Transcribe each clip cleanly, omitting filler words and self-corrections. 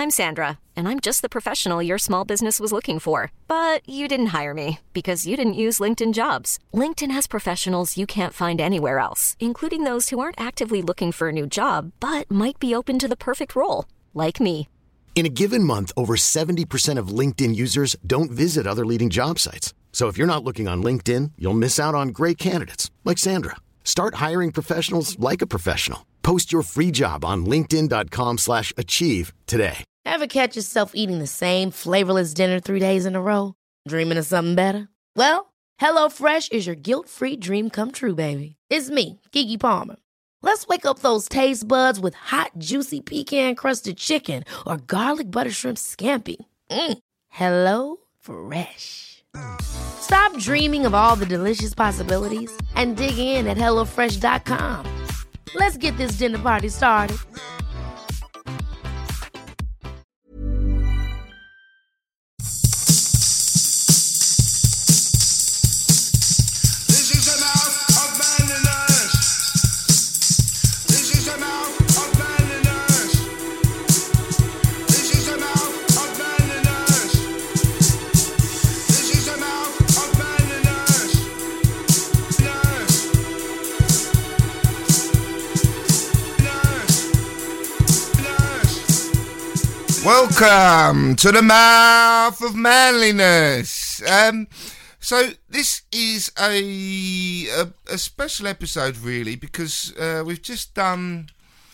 I'm Sandra, and I'm just the professional your small business was looking for. But you didn't hire me because you didn't use LinkedIn Jobs. LinkedIn has professionals you can't find anywhere else, including those who aren't actively looking for a new job, but might be open to the perfect role, like me. In a given month, over 70% of LinkedIn users don't visit other leading job sites. So if you're not looking on LinkedIn, you'll miss out on great candidates like Sandra. Start hiring professionals like a professional. Post your free job on linkedin.com/achieve today. Ever catch yourself eating the same flavorless dinner 3 days in a row? Dreaming of something better? Well, HelloFresh is your guilt-free dream come true, baby. It's me, Keke Palmer. Let's wake up those taste buds with hot, juicy pecan-crusted chicken or garlic butter shrimp scampi. Hello Fresh. Stop dreaming of all the delicious possibilities and dig in at HelloFresh.com. Let's get this dinner party started. Welcome to the Mouth of Manliness. So this is a special episode, really, because we've just done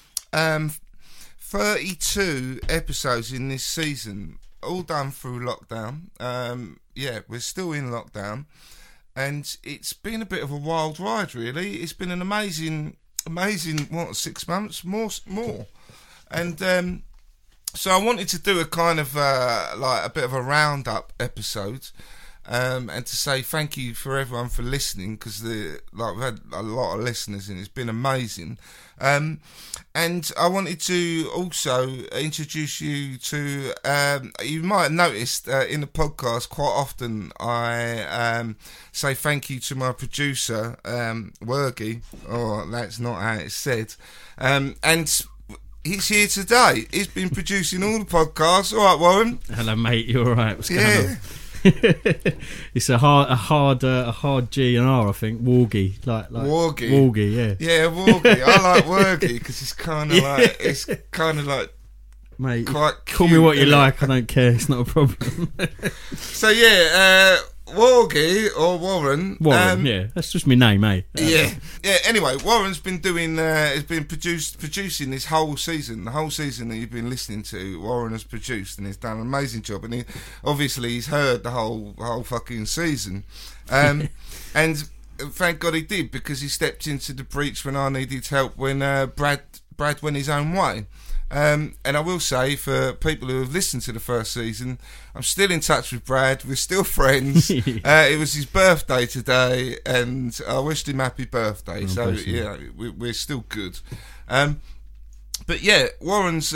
32 episodes in this season, all done through lockdown. We're still in lockdown, and it's been a bit of a wild ride, really. It's been an amazing, 6 months, more, and. So I wanted to do a kind of like a bit of a roundup episode, and to say thank you for everyone for listening, because we've had a lot of listeners and it's been amazing. And I wanted to also introduce you to. You might have noticed in the podcast quite often I say thank you to my producer Wergy. Oh, that's not how it's said. And he's here today. He's been producing all the podcasts. All right, Warren. Hello, mate. You all right? What's going on? It's a hard G and R, I think. Wargy, like Wargy. Wargy, yeah. Yeah, Wargy. I like Wergy because it's kind of like, mate. Quite call cute, me what you like. I don't care. It's not a problem. So yeah, Wargy or Warren. Yeah, that's just my name, mate. Yeah. Anyway, Warren's been doing, has been producing this whole season. The whole season that you've been listening to, Warren has produced, and he's done an amazing job. And he's heard the whole fucking season, and thank God he did, because he stepped into the breach when I needed help when Brad went his own way. And I will say, for people who have listened to the first season, I'm still in touch with Brad. We're still friends. It was his birthday today, and I wished him happy birthday. So yeah, we're still good. But yeah, Warren's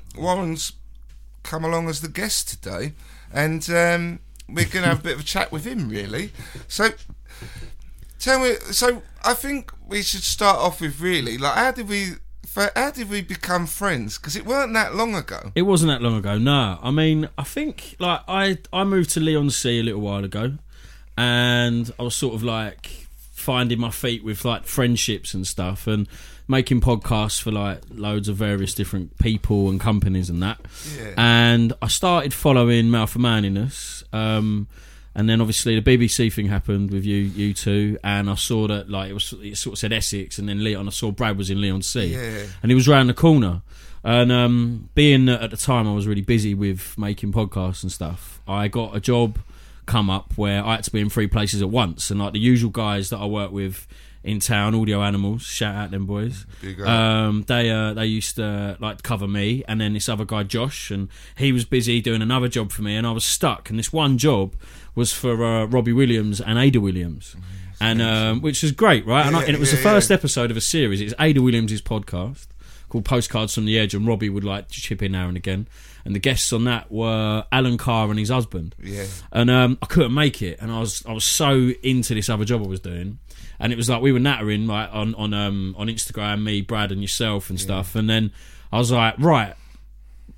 come along as the guest today, and we're going to have a bit of a chat with him, really. So tell me. So I think we should start off with, really, like, how did we become friends? Because it weren't that long ago. It wasn't that long ago, no. I mean, I think, like, I moved to Leigh-on-Sea a little while ago, and I was sort of, like, finding my feet with, like, friendships and stuff, and making podcasts for, like, loads of various different people and companies and that. Yeah. And I started following Mouth of Manliness, and then obviously the BBC thing happened with you two, and I saw that, like, it sort of said Essex, and then Leon. I saw Brad was in Leigh-on-Sea, and he was round the corner. And being that at the time I was really busy with making podcasts and stuff, I got a job come up where I had to be in 3 places at once, and like the usual guys that I work with in town, Audio Animals, shout out them boys. They used to like cover me, and then this other guy Josh, and he was busy doing another job for me, and I was stuck. And this one job was for Robbie Williams and Ada Williams, and which was great, right? And it was the first episode of a series. It's Ada Williams' podcast called Postcards from the Edge, and Robbie would like to chip in now and again. And the guests on that were Alan Carr and his husband. Yeah. And I couldn't make it, and I was so into this other job I was doing. And it was like we were nattering like on Instagram, me, Brad, and yourself and stuff. And then I was like, right,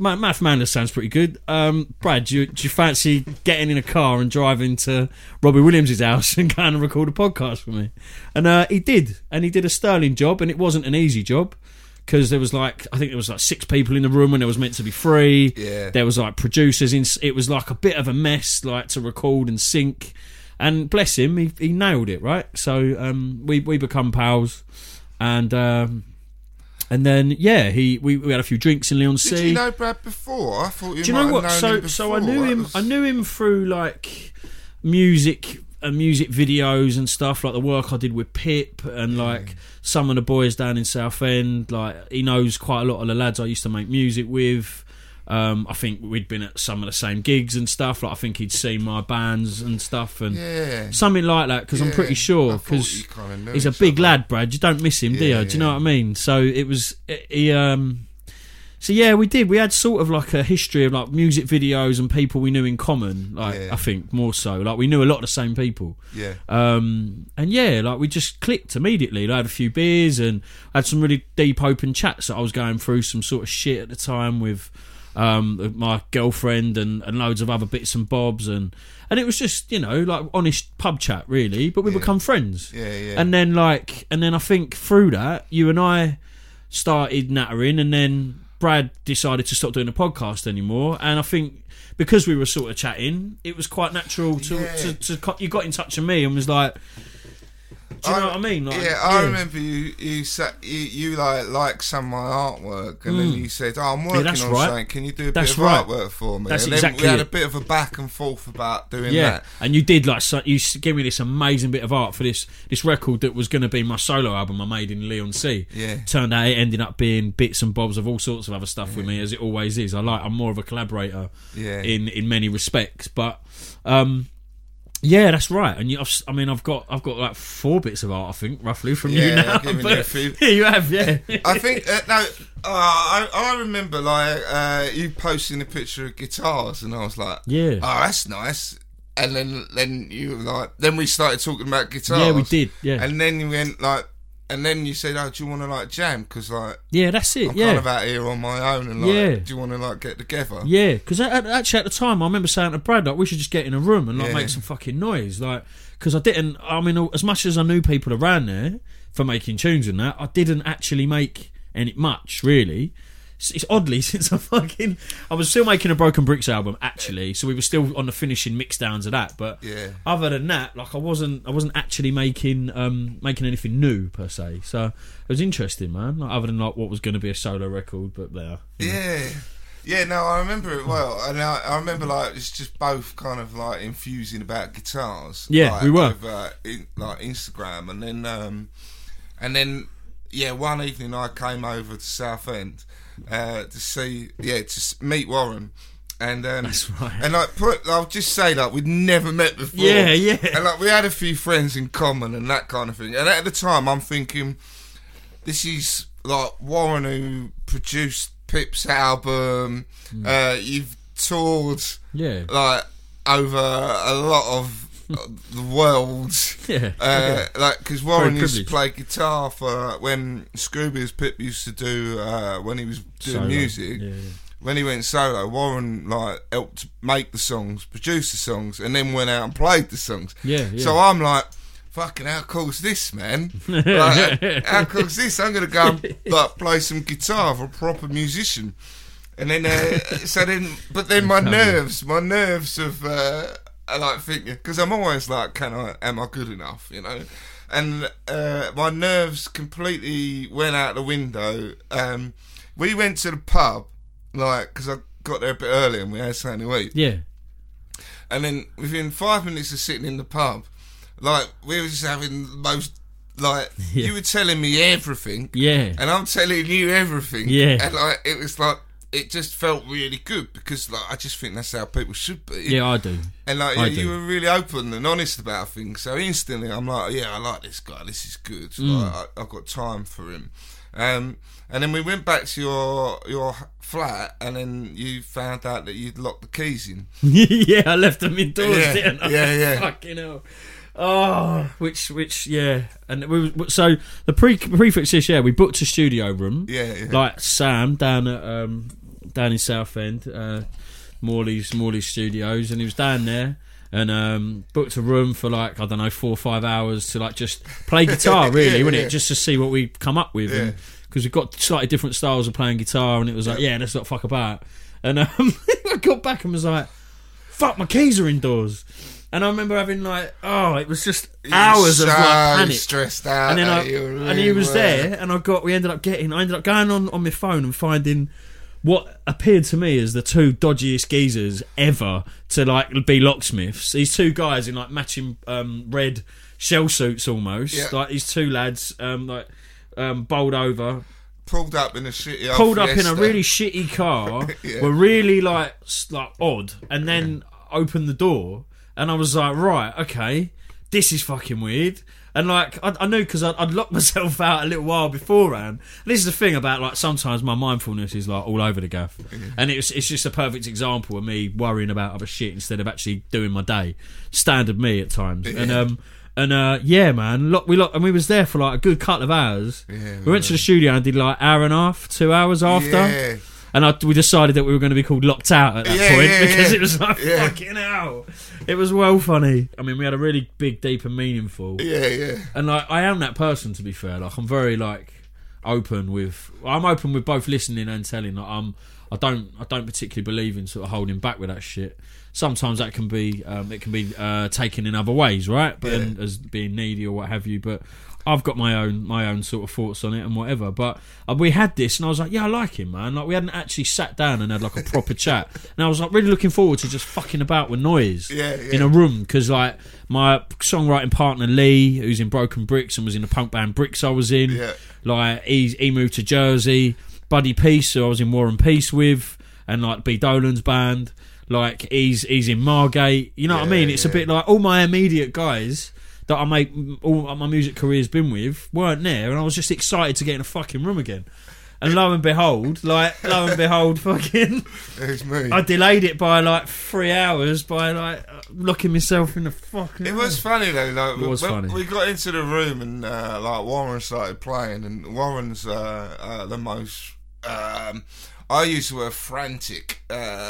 Math Madness sounds pretty good. Brad, do you fancy getting in a car and driving to Robbie Williams' house and going and record a podcast for me? And he did. And he did a sterling job, and it wasn't an easy job. Because there was I think there was 6 people in the room when there was meant to be 3. Yeah. There was producers in. It was like a bit of a mess, to record and sync. And bless him, he nailed it, right? So we become pals, and then we had a few drinks in Leon C. Did you know Brad before? I thought you. Do you might know what? have known him So I before. knew him. I knew him through music videos and stuff, like the work I did with Pip and some of the boys down in Southend. He knows quite a lot of the lads I used to make music with. I think we'd been at some of the same gigs and stuff. I think he'd seen my bands and stuff and something like that. Because I'm pretty sure, because he's a big lad, Brad. You don't miss him, do you? Do you know what I mean? So it was So yeah, we did. We had sort of a history of music videos and people we knew in common. I think more so. We knew a lot of the same people. Yeah. And we just clicked immediately. I had a few beers and had some really deep open chats. That I was going through some sort of shit at the time with my girlfriend and loads of other bits and bobs and it was just honest pub chat really. But we become friends. Yeah. And then I think through that you and I started nattering, and then Brad decided to stop doing the podcast anymore, and I think because we were sort of chatting, it was quite natural to you got in touch with me and was like, do you know what I mean? I remember you liked some of my artwork, and then you said, I'm working on something, can you do a bit of artwork for me? That's and exactly then we had it. a bit of a back and forth about doing that. And you did you gave me this amazing bit of art for this record that was going to be my solo album I made in Leon C. Turned out it ended up being bits and bobs of all sorts of other stuff with me, as it always is. I'm more of a collaborator in many respects, but yeah, that's right. And I've got 4 bits of art, I think, roughly from you now. I've given you a few. Yeah, you have, yeah. I think I remember you posting a picture of guitars, and I was like, yeah, oh, that's nice. And then you were like, then we started talking about guitars. Yeah, we did. Yeah, and then you went and then you said, oh, do you want to jam? Because yeah, that's it. I'm kind of out here on my own, and do you want to get together? Yeah, because actually at the time I remember saying to Brad, we should just get in a room and make some fucking noise, because as much as I knew people around there for making tunes and that, I didn't actually make any much really. It's oddly since I was still making a Broken Bricks album actually, so we were still on the finishing mix downs of that. But other than that, I wasn't actually making anything new per se. So it was interesting, man. Other than what was going to be a solo record, but there. Yeah, no, I remember it well, and I remember it's just both kind of infusing about guitars. Yeah, we were over, Instagram, and then one evening I came over to Southend. To meet Warren, and that's right. And I'll just say we'd never met before. Yeah. And we had a few friends in common and that kind of thing. And at the time, I'm thinking, this is Warren who produced Pip's album. You've toured, over a lot of the world, because Warren used to play guitar for when Scroobius Pip used to do when he was doing solo music. When he went solo, Warren helped make the songs, produce the songs, and then went out and played the songs. So I'm like, fucking, how cool's this, man? How cool's this? I'm gonna go and play some guitar for a proper musician. And then but then my nerves of I thinking, because I'm always am I good enough, And my nerves completely went out the window. We went to the pub, because I got there a bit early and we had something to eat. Yeah. And then within 5 minutes of sitting in the pub, we were just having the most, you were telling me everything. Yeah. And I'm telling you everything. Yeah. And it was it just felt really good, because I just think that's how people should be. Yeah, I do. And you were really open and honest about things. So instantly I'm I like this guy. This is good. I've got time for him. And then we went back to your flat, and then you found out that you'd locked the keys in. Yeah, I left them indoors, didn't I? Yeah. Fucking hell. Oh, which, and so the prefix is we booked a studio room. Yeah. Sam down at down in Southend, Morley's Studios, and he was down there and booked a room for like, I don't know, 4 or 5 hours to like just play guitar, really, wasn't it? Just to see what we come up with. Because we've got slightly different styles of playing guitar, and it was like, let's not fuck about. And I got back and was like, fuck, my keys are indoors. And I remember having like, it was just hours of like panic, stressed out, and then he was there, and I ended up going on my phone and finding what appeared to me as the 2 dodgiest geezers ever to like be locksmiths. These 2 guys in like matching red shell suits almost, like these 2 lads, bowled over. Pulled up in a shitty in a really shitty car. Were really like odd, and then opened the door, and I was like, right, okay, this is fucking weird. And like I knew because I'd locked myself out a little while beforehand. And this is the thing about like sometimes my mindfulness is like all over the gaff, and it's just a perfect example of me worrying about other shit instead of actually doing my day. Standard me at times, man. We was there for like a good couple of hours. We went to the studio and did like hour and a half, 2 hours after. And we decided that we were going to be called Locked Out at that point because it was like fucking hell. It was well funny. I mean, we had a really big, deep, and meaningful. And like, I am that person, to be fair. Like, I'm very like open with both listening and telling. Like, I don't particularly believe in sort of holding back with that shit. Sometimes that can be taken in other ways, right? But as being needy or what have you. But I've got my own sort of thoughts on it and whatever. But we had this, and I was like, I like him, man. Like, we hadn't actually sat down and had like a proper chat. And I was like really looking forward to just fucking about with noise in a room, because like my songwriting partner Lee, who's in Broken Bricks and was in the punk band Bricks I was in, like he moved to Jersey. Buddy Peace, who I was in War and Peace with, and like B Dolan's band. Like he's in Margate, you know what I mean? It's a bit like all my immediate guys that I make all my music career's been with weren't there, and I was just excited to get in a fucking room again. And lo and behold, fucking, it's me. I delayed it by like 3 hours by like locking myself in the fucking. It was funny though. Like, it was funny. We got into the room and like Warren started playing, and Warren's the most. I use the word frantic.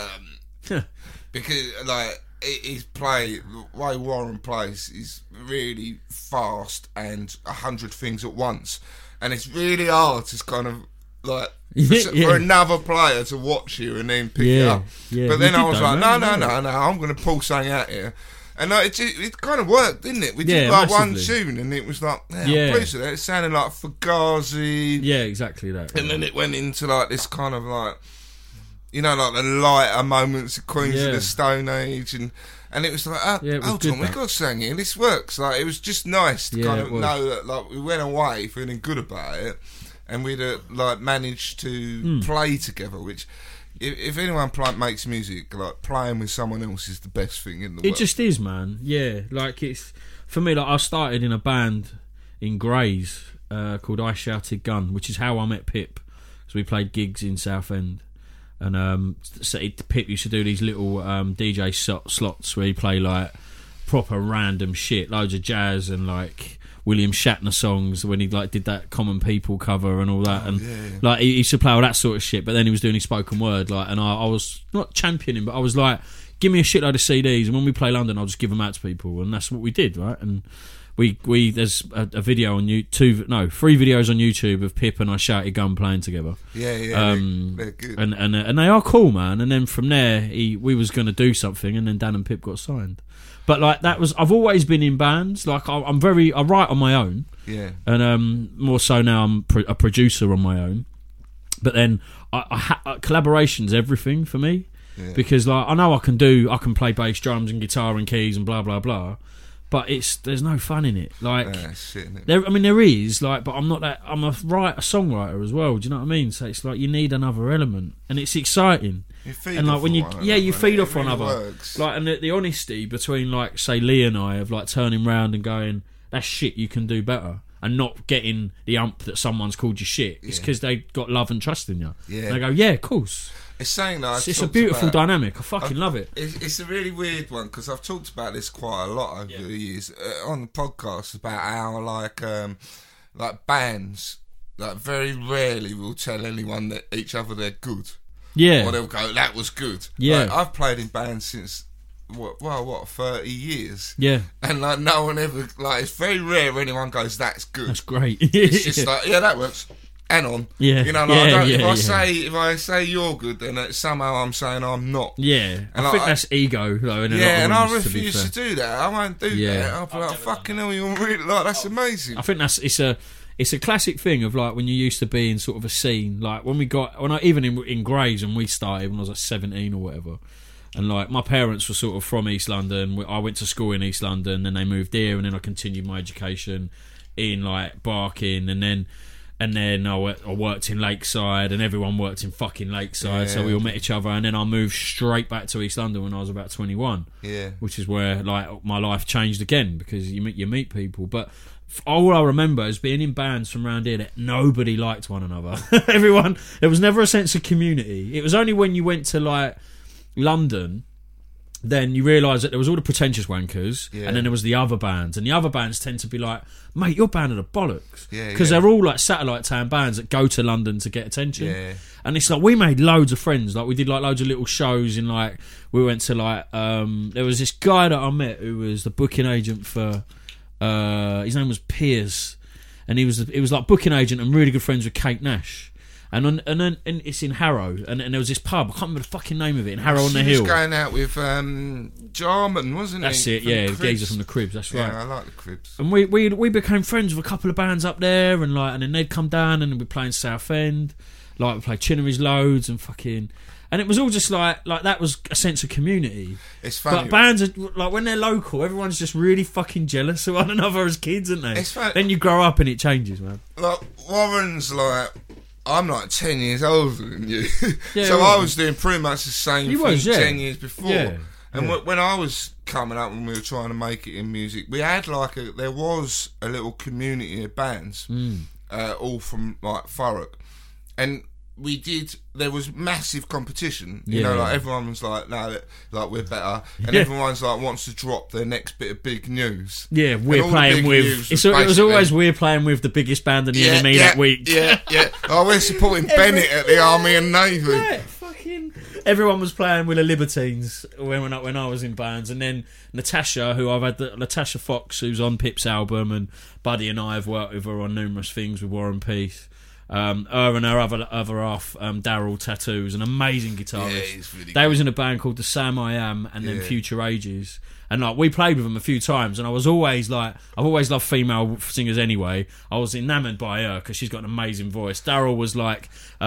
Because like his play, the way Warren plays is really fast and 100 things at once, and it's really hard to kind of like for another player to watch you and then pick it up. But then I was like, no, I'm going to pull something out here. And like, it kind of worked, didn't it? We did like massively. One tune, and it was like, I'm pleased with that. It sounded like Fugazi. Yeah, exactly that. And then it went into like this kind of like, you know, like the lighter moments of Queens of the Stone Age, and it was like, hold on, we've got something here, this works. Like, it was just nice to kind of know that like we went away feeling good about it, and we'd like managed to play together, which if anyone makes music, like playing with someone else is the best thing in the world. It just is, man. Yeah, like it's for me. Like I started in a band in Grays called I Shouted Gun, which is how I met Pip, because we played gigs in Southend. And Pip used to do these little DJ slots where he play like proper random shit, loads of jazz and like William Shatner songs when he like did that Common People cover and all that, like he used to play all that sort of shit. But then he was doing his spoken word, like, and I was not championing, but I was like, give me a shitload of CDs, and when we play London, I'll just give them out to people, and that's what we did, right? And we there's a video on YouTube, 3 videos on YouTube of Pip and I Shouted Gun playing together. They're good, and they are cool, man. And then from there, we was going to do something, and then Dan and Pip got signed. But like that was, I've always been in bands. Like I write on my own, and more so now I'm a producer on my own. But then collaboration's everything for me, because like I know I can play bass, drums, and guitar and keys and blah blah blah. But there's no fun in it. Like, shit, there is, like, but I'm not that. I'm a songwriter as well. Do you know what I mean? So it's like you need another element, and it's exciting. You feed and like off when you, you feed off one another. Works. Like, and the honesty between, like, say Lee and I, of like turning round and going, "That's shit. You can do better," and not getting the ump that someone's called you shit. It's because they got love and trust in you. Yeah, and they go, "Yeah, of course." It's saying that it's a beautiful dynamic. I fucking love it. It's a really weird one, because I've talked about this quite a lot over the years on the podcast about how like bands like very rarely will tell anyone that each other they're good. Yeah. Or they'll go, that was good. Yeah. Like, I've played in bands since, 30 years. Yeah. And like no one ever, like it's very rare anyone goes, that's good. That's great. It's just like, yeah, that works. And on. Yeah. You know, like, if I say you're good, then somehow I'm saying I'm not. Yeah. And I think that's ego, though. In a lot of and I rooms, refuse to do that. I won't do that. I'll be like, fucking hell, you're really, like, that's amazing. I think it's a classic thing of like when you used to be in sort of a scene, like even in Grays when we started when I was like 17 or whatever, and like my parents were sort of from East London. I went to school in East London, then they moved here, and then I continued my education in like Barking, and then I worked in Lakeside, and everyone worked in fucking Lakeside, so we all met each other, and then I moved straight back to East London when I was about 21, which is where like my life changed again, because you meet people. But all I remember is being in bands from around here that nobody liked one another. Everyone, there was never a sense of community. It was only when you went to like London, then you realise that there was all the pretentious wankers, and then there was the other bands, and the other bands tend to be like, mate, your band are the bollocks, because they're all like satellite town bands that go to London to get attention, and it's like we made loads of friends, like we did like loads of little shows in like, we went to like there was this guy that I met who was the booking agent for his name was Piers, and he was like booking agent and really good friends with Kate Nash. And it's in Harrow, and there was this pub. I can't remember the fucking name of it. In Harrow on the Hill. He was going out with Jarman, wasn't he? That's it. Yeah, the geezer from the Cribs. That's right. Yeah, I like the Cribs. And we became friends with a couple of bands up there, and then they'd come down, and we'd play in Southend. Like we played Chinnery's loads and fucking. And it was all just like that was a sense of community. It's funny. But bands are like when they're local, everyone's just really fucking jealous of one another as kids, aren't they? It's funny. Then you grow up and it changes, man. Like Warren's like, I'm like 10 years older than you. Yeah, so right. I was doing pretty much the same thing 10 years before. Yeah. And when I was coming up and we were trying to make it in music, we had there was a little community of bands, all from like Thurrock. And there was massive competition, you know, like everyone was like, no, like we're better, and everyone's like wants to drop their next bit of big news. Yeah, we're playing with. It was always we're playing with the biggest band in the enemy that week. Yeah. Oh, we're supporting Bennett at the Army and Navy. Yeah, fucking. Everyone was playing with the Libertines when I was in bands, and then Natasha, who I've had Natasha Fox, who's on Pip's album, and Buddy and I have worked with her on numerous things with War and Peace. Her and her other half, Daryl Tattoos, an amazing guitarist. Yeah, he's really they good. was in a band called The Sam I Am, and then Future Ages. And like we played with them a few times, and I was always like, I've always loved female singers anyway. I was enamoured by her because she's got an amazing voice. Daryl was like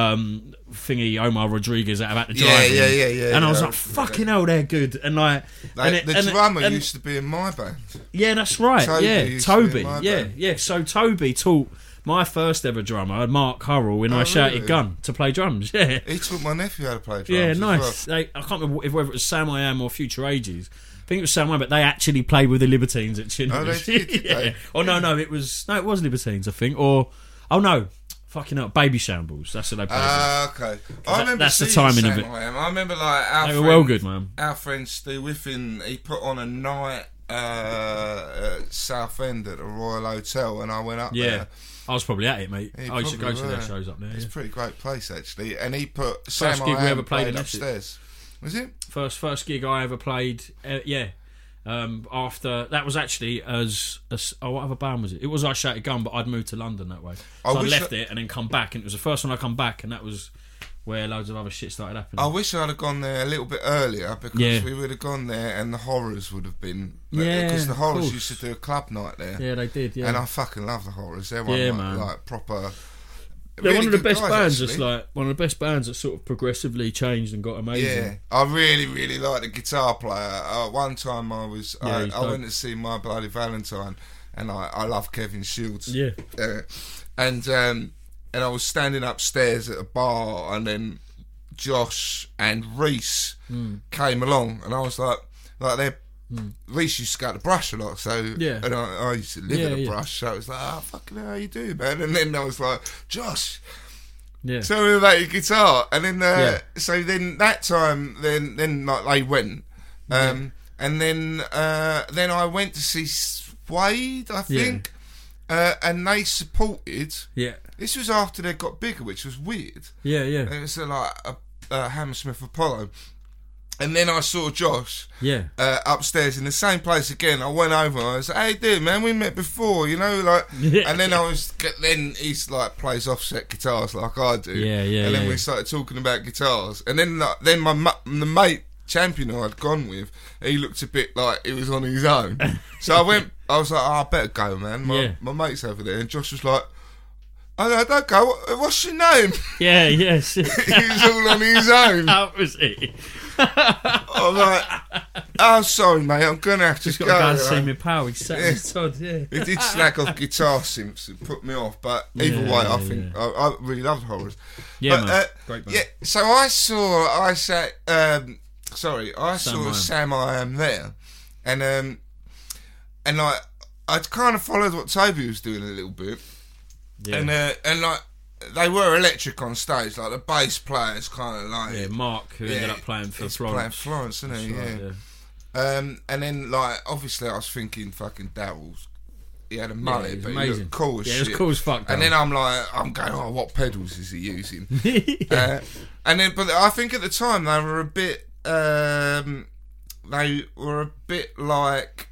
Omar Rodriguez out of the Driving. Yeah. And I was like, fucking hell, they're good. And like, the drummer used to be in my band. Yeah, that's right. Toby. Band. So Toby taught my first ever drummer, Mark Hurrell, in I Shouted Gun, to play drums. Yeah, he taught my nephew how to play drums. Yeah, nice. As well. I can't remember whether it was Sam I Am or Future Ages. I think it was Sam I Am, but they actually played with the Libertines at Chinnery. Oh, they did, they? Oh no, it was Libertines, I think. Fucking hell, Baby Shambles. That's what they played. Okay. I remember that's the timing of it. I remember like they were well good, man. Our friend Stu Whiffin, he put on a night at Southend at the Royal Hotel, and I went up there. I was probably at it, mate. I used to go to were. their shows up there. It's a pretty great place, actually. And he put First Sam gig I we Am ever played in upstairs. Was it? First gig I ever played, after that was actually as what other band was it? It was I Shouted Gun, but I'd moved to London that way. So I left it and then come back, and it was the first one I come back, and that was where loads of other shit started happening. I wish I'd have gone there a little bit earlier, because we would have gone there and the Horrors would have been. Because the Horrors used to do a club night there. Yeah, they did. Yeah, and I fucking love the Horrors. They're like proper. They're really one of the good best guys, bands. actually. That's like one of the best bands that sort of progressively changed and got amazing. Yeah, I really, really like the guitar player. One time I went to see My Bloody Valentine, and I love Kevin Shields. Yeah, and I was standing upstairs at a bar, and then Josh and Reese came along, and I was like they're. Reese used to go to the Brush a lot, and I used to live at the Brush, so I was like, fucking hell, how you do, man? And then I was like, Josh, tell me about your guitar. And then so then that time then like they went, and then I went to see Suede, I think, and they supported. Yeah, this was after they got bigger, which was weird. Yeah. And it was like a Hammersmith Apollo. And then I saw Josh upstairs in the same place again. I went over and I was like, "Hey, dude, man, we met before, you know?" Like, and then he's like plays offset guitars like I do. And then we started talking about guitars. And then the mate Champion I'd gone with, he looked a bit like he was on his own. So I was like, I better go, man. My mate's over there. And Josh was like, I don't go. What's your name? Yeah. He was all on his own. How was he? I'm like, oh, sorry, mate, I'm going to have to go. Got to see my pal. He's sat his Todd, He did slag off guitar simps and put me off, but either way, I think I really loved Horrors. Yeah, man. Great band. Yeah, so I saw Sam I Am there, and like I'd kind of followed what Toby was doing a little bit, and like they were electric on stage, like the bass players kind of like Mark, who ended up playing for Florence. Playing Florence, isn't he? Right, and then like obviously I was thinking fucking Daryl's. He had a mullet, but amazing. He looked cool as shit. Yeah, it was cool as fuck. And then I'm going, oh, what pedals is he using? But I think at the time they were a bit like.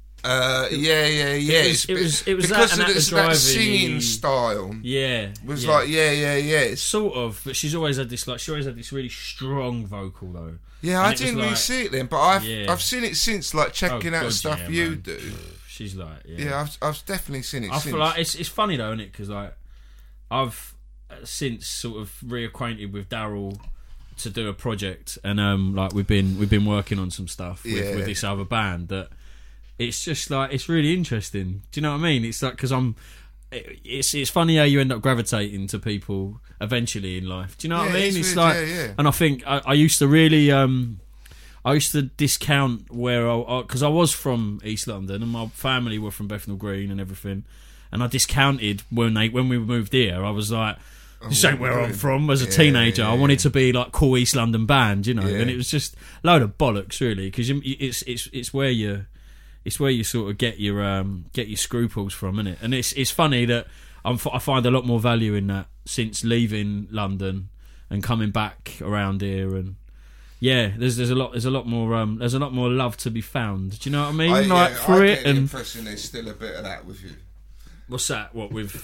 It was because that, of that singing style. Was like sort of, but she's always had this really strong vocal though. Yeah, I didn't really see it then, but I've seen it since, like checking out stuff you do. She's like I've definitely seen it. I since. feel like it's funny though, isn't it? Because like I've since sort of reacquainted with Daryl to do a project, and like we've been working on some stuff with this other band that. It's just like it's really interesting. Do you know what I mean? It's like because it's funny how you end up gravitating to people eventually in life. Do you know what I mean? It's like, and I think I used to really I used to discount where because I was from East London and my family were from Bethnal Green and everything, and I discounted when we moved here. I was like. This ain't where I'm from. As a teenager, I wanted to be like cool East London band, you know, and it was just a load of bollocks, really, because it's where you. It's where you sort of get your scruples from, isn't it? And it's funny that I find a lot more value in that since leaving London and coming back around here, and there's a lot more love to be found. Do you know what I mean? I get the impression there's still a bit of that with you. What's that? What with?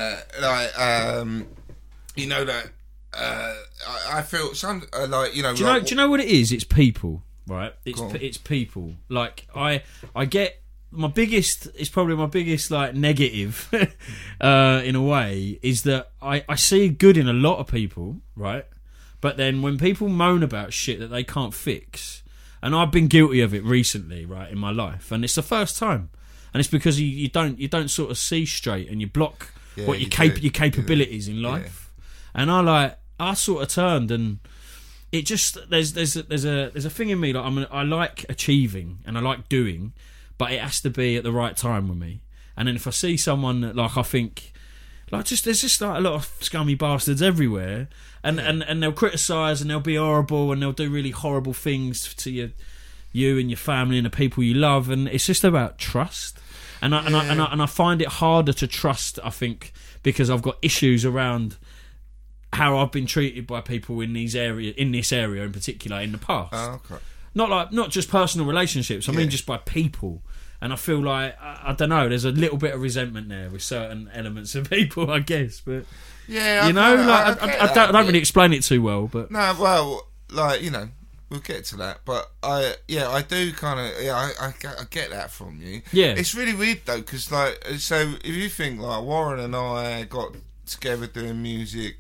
You know that I feel some like you know. Do you know what it is? It's people. Right, it's people. Like I get it's probably my biggest like negative in a way is that I see good in a lot of people, right? But then when people moan about shit that they can't fix, and I've been guilty of it recently, right, in my life, and it's the first time, and it's because you don't sort of see straight, and you block what your capabilities in life, and I sort of turned and. It just there's a thing in me like I like achieving and I like doing, but it has to be at the right time with me. And then if I see someone that like I think like there's just like a lot of scummy bastards everywhere, and they'll criticise and they'll be horrible and they'll do really horrible things to you and your family and the people you love, and it's just about trust. And I find it harder to trust, I think, because I've got issues around. How I've been treated by people in this area in particular in the past. Oh, okay. Not just personal relationships. I mean just by people. And I feel like I don't know. There's a little bit of resentment there with certain elements of people, I guess. But I don't really explain it too well. But no, well, like you know, we'll get to that. But I do kind of I get that from you. Yeah, it's really weird though because like so if you think like Warren and I got together doing music.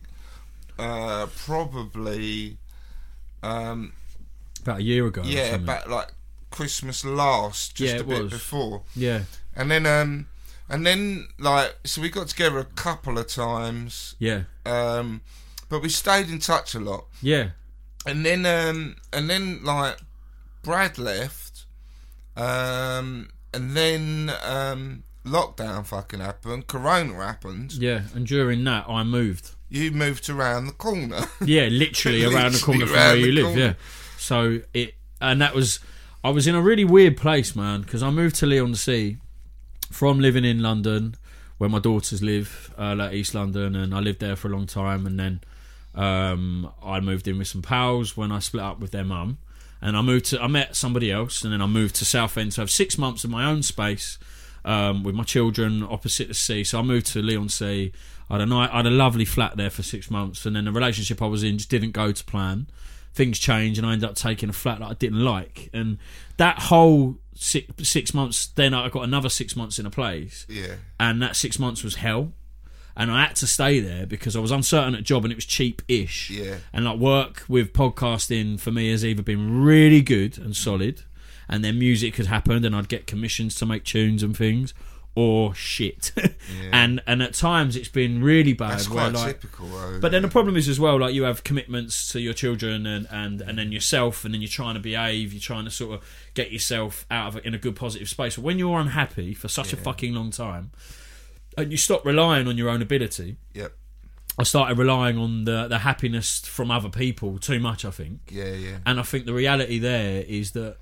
Probably about a year ago. Yeah, about like Christmas last, just a bit before. Yeah, and then like so we got together a couple of times. Yeah, but we stayed in touch a lot. Yeah, and then like Brad left, and then lockdown fucking happened. Corona happened. Yeah, and during that I moved. You moved around the corner. Yeah, literally around the corner from where you live. Yeah, so I was in a really weird place, man, because I moved to Leigh-on-Sea from living in London, where my daughters live, like East London, and I lived there for a long time, and then I moved in with some pals when I split up with their mum, and I met somebody else, and then I moved to Southend to have 6 months of my own space with my children opposite the sea. So I moved to Leigh-on-Sea. I had a lovely flat there for 6 months, and then the relationship I was in just didn't go to plan. Things changed, and I ended up taking a flat that I didn't like. And that whole 6 months, then I got another 6 months in a place. Yeah. And that 6 months was hell. And I had to stay there because I was uncertain at job and it was cheap-ish. Yeah. And like work with podcasting for me has either been really good and solid, and then music had happened and I'd get commissions to make tunes and things, or shit. Yeah. And at times it's been really bad. That's where, quite like, typical. But then the problem is as well, like you have commitments to your children and then yourself, and then you're trying to behave, you're trying to sort of get yourself out of it in a good positive space. But when you're unhappy for such a fucking long time, and you stop relying on your own ability. Yep. I started relying on the happiness from other people too much, I think. Yeah. And I think the reality there is that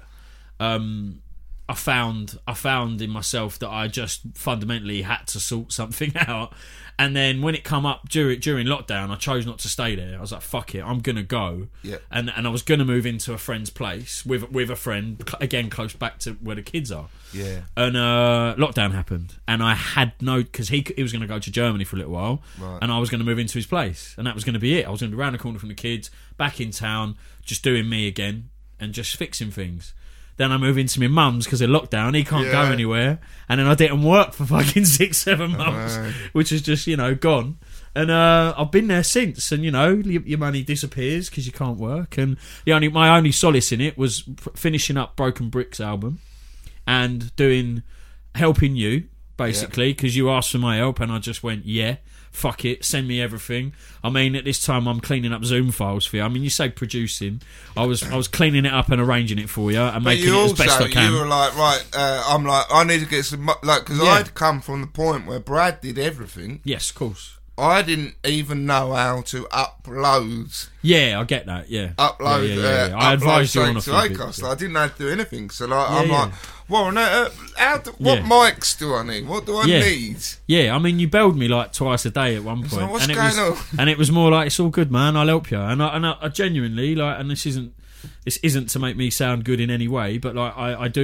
I found in myself that I just fundamentally had to sort something out. And then when it come up during lockdown, I chose not to stay there. I was like, fuck it, I'm gonna go. Yeah. And I was gonna move into a friend's place with a friend, again close back to where the kids are. Yeah. And lockdown happened, and I had because he was going to go to Germany for a little while, right. And I was going to move into his place, and that was going to be it. I was going to be around the corner from the kids, back in town, just doing me again, and just fixing things. Then I move into my mum's because of lockdown. He can't go anywhere, and then I didn't work for fucking 6-7 months, which is just gone. And I've been there since, and your money disappears because you can't work. And my only solace in it was finishing up Broken Bricks album. And helping you, basically, because you asked for my help, and I just went, fuck it, send me everything. I mean, at this time, I'm cleaning up Zoom files for you. I mean, you say producing. I was cleaning it up and arranging it for you and making it as best I can. You were like, right, I'm like, I need to get some, like, because I'd come from the point where Brad did everything. Yes, of course. I didn't even know how to upload. Yeah, I get that. Yeah, upload. Yeah. I advised you on a few bits. I didn't know how to do anything. So like, I'm like, Warren, what mics do I need? What do I need? Yeah, I mean, you belled me like twice a day at one point. So what's going on? And it was more like, it's all good, man. I'll help you. And I genuinely like, and this isn't to make me sound good in any way, but like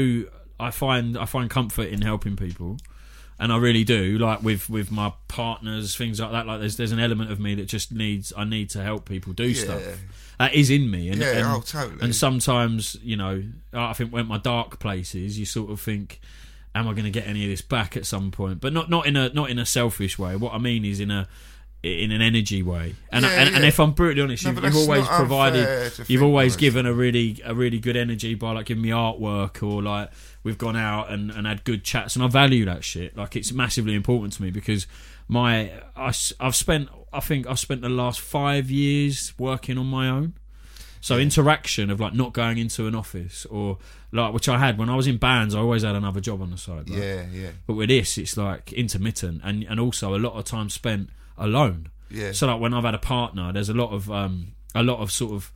I find comfort in helping people. And I really do, like with my partners, things like that. Like there's an element of me that just I need to help people do stuff. That is in me. And, totally. And sometimes, I think when my dark places, you sort of think, am I going to get any of this back at some point? But not in a selfish way. What I mean is in an energy way. And if I'm brutally honest, you've always provided, you've always given a really good energy by like giving me artwork, or like we've gone out and had good chats, and I value that shit. Like it's massively important to me because I've spent the last 5 years working on my own. So interaction of like not going into an office, or like, which I had when I was in bands, I always had another job on the side. Right? Yeah. But with this, it's like intermittent, and also a lot of time spent alone. Yeah. So like when I've had a partner, there's a lot of sort of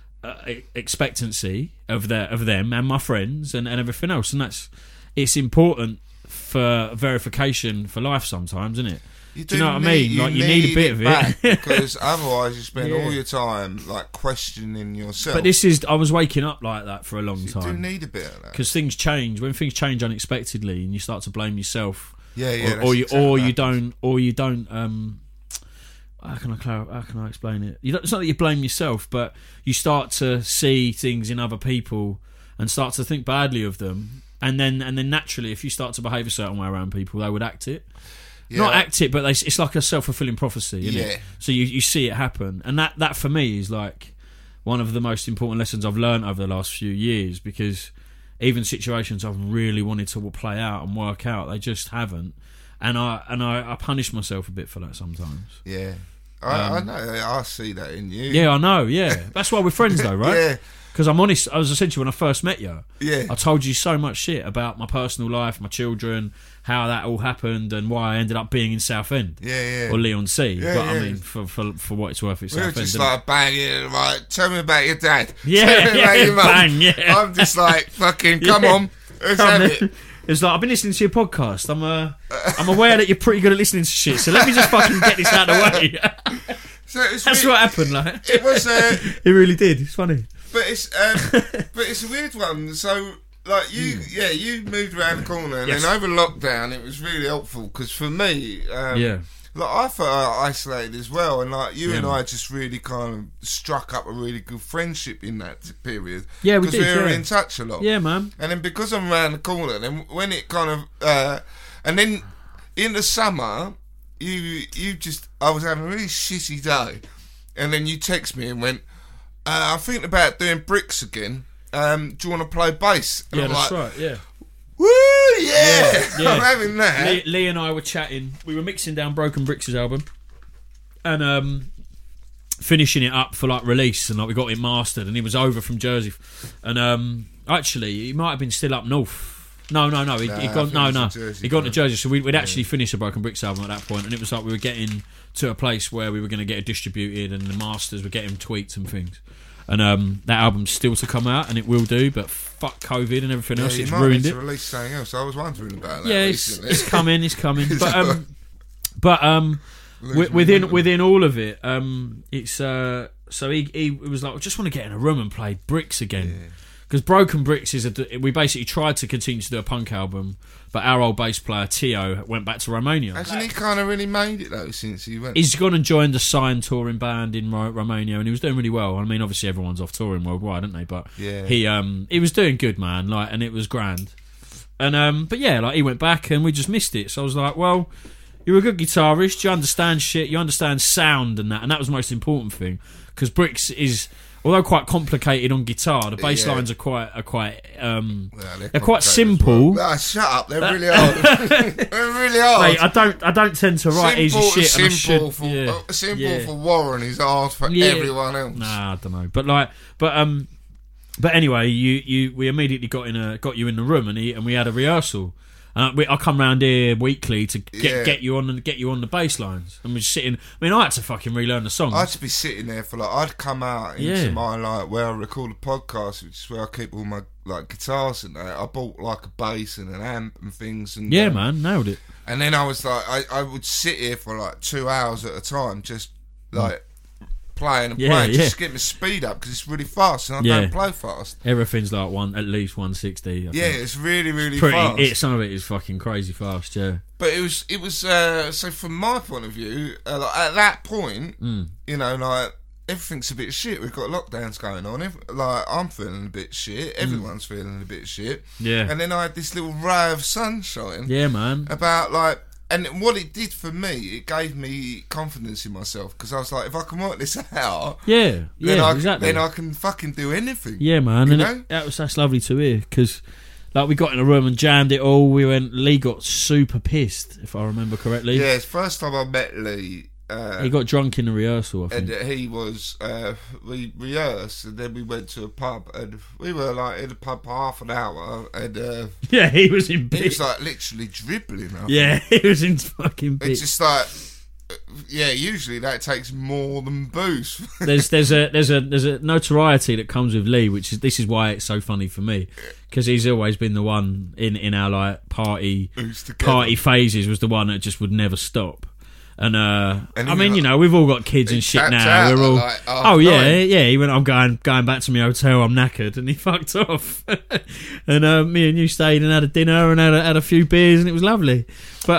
expectancy of them and my friends and everything else, and it's important for verification for life sometimes, isn't it? Do you know what I mean? Like you need a bit of it because otherwise you spend all your time like questioning yourself. But I was waking up like that for a long time. You do need a bit of that because things change. When things change unexpectedly, and you start to blame yourself. Or you don't. How can I explain it? It's not that you blame yourself, but you start to see things in other people and start to think badly of them, and then naturally, if you start to behave a certain way around people, they would act it. Yeah. Not act it, but it's like a self-fulfilling prophecy, isn't it? So you see it happen, and that for me is like one of the most important lessons I've learned over the last few years, because even situations I've really wanted to play out and work out, they just haven't, and I punish myself a bit for that sometimes. Yeah. I know. I see that in you. Yeah, I know. Yeah, that's why we're friends, though, right? Yeah. Because I'm honest. I was essentially when I first met you. Yeah. I told you so much shit about my personal life, my children, how that all happened, and why I ended up being in Southend. Yeah. Or Leigh-on-Sea. Yeah, but I mean, for what it's worth, it's we Southend. We're just like banging, like, tell me about your dad. Yeah, tell me about your mum. Bang, yeah. I'm just like, fucking, come on, let's have it. It's like, I've been listening to your podcast. I'm aware that you're pretty good at listening to shit, so let me just fucking get this out of the way. So it's That's what happened, like. It was. It really did. It's funny. But it's a weird one. So like you moved around the corner, and then over lockdown, it was really helpful because for me, like I felt isolated as well, and like you and I just really kind of struck up a really good friendship in that period. Yeah, we did. Because we were in touch a lot. Yeah, man. And then because I'm around the corner, then when it kind of, and then in the summer, I was having a really shitty day, and then you text me and went, I'm thinking about doing bricks again. Do you want to play bass? And I'm that's like, right. Yeah. Woo, yeah. I'm having that. Lee and I were chatting. We were mixing down Broken Bricks' album and finishing it up for like release, and like we got it mastered, and he was over from Jersey, and actually he might have been still up north. No. He gone to Jersey. So we'd actually finished the Broken Bricks album at that point, and it was like we were getting to a place where we were going to get it distributed, and the masters were getting tweaked and things. And that album's still to come out, and it will do, but fuck COVID and everything else, it's ruined it. Release something else. I was wondering about that. Yeah, it's coming. But within all of it, it's so he was like, I just want to get in a room and play bricks again. Because Broken Bricks we basically tried to continue to do a punk album, but our old bass player Tio went back to Romania. Hasn't he kind of really made it though since he went? He's gone and joined a signed touring band in Romania, and he was doing really well. I mean, obviously everyone's off touring worldwide, aren't they? But he was doing good, man. Like, and it was grand. And but yeah, like he went back, and we just missed it. So I was like, well, you're a good guitarist. You understand shit. You understand sound and that was the most important thing. Because Bricks is, although quite complicated on guitar, the bass lines are quite they're quite simple. Well. Shut up! They're really hard. They're really hard. Mate, I don't tend to write easy shit. Simple for Warren is hard for everyone else. Nah, I don't know. But anyway, we immediately got you in the room, and we had a rehearsal. I come round here weekly to get you on the bass lines, and we're just sitting. I mean, I had to fucking relearn the songs. I'd be sitting there for I'd come out into my where I record a podcast, which is where I keep all my guitars and that. I bought a bass and an amp and things, and man, nailed it. And then I was I would sit here for 2 hours at a time, just playing and playing, just to get my speed up because it's really fast, and I don't play fast. Everything's at least 160. I think. It's really, really fast. Some of it is fucking crazy fast, yeah. But it was so from my point of view, at that point, everything's a bit shit. We've got lockdowns going on. I'm feeling a bit shit. Everyone's feeling a bit shit. Yeah. And then I had this little ray of sunshine. Yeah, man. About and what it did for me, it gave me confidence in myself because I was like, if I can work this out, exactly. Then I can fucking do anything. Yeah, man. That's lovely to hear because, we got in a room and jammed it all. Lee got super pissed, if I remember correctly. Yeah, it's the first time I met Lee. He got drunk in the rehearsal, I think. And he was, we rehearsed, and then we went to a pub, and we were in a pub for half an hour, and he was in bits. He was literally dribbling. He was in fucking bits. It's just usually that takes more than booze. there's a notoriety that comes with Lee, this is why it's so funny for me, because he's always been the one in our party phases, was the one that just would never stop. And I mean, we've all got kids and shit now. We're all he went, I'm going back to my hotel, I'm knackered, and he fucked off. And me and you stayed and had a dinner and had a few beers, and it was lovely. But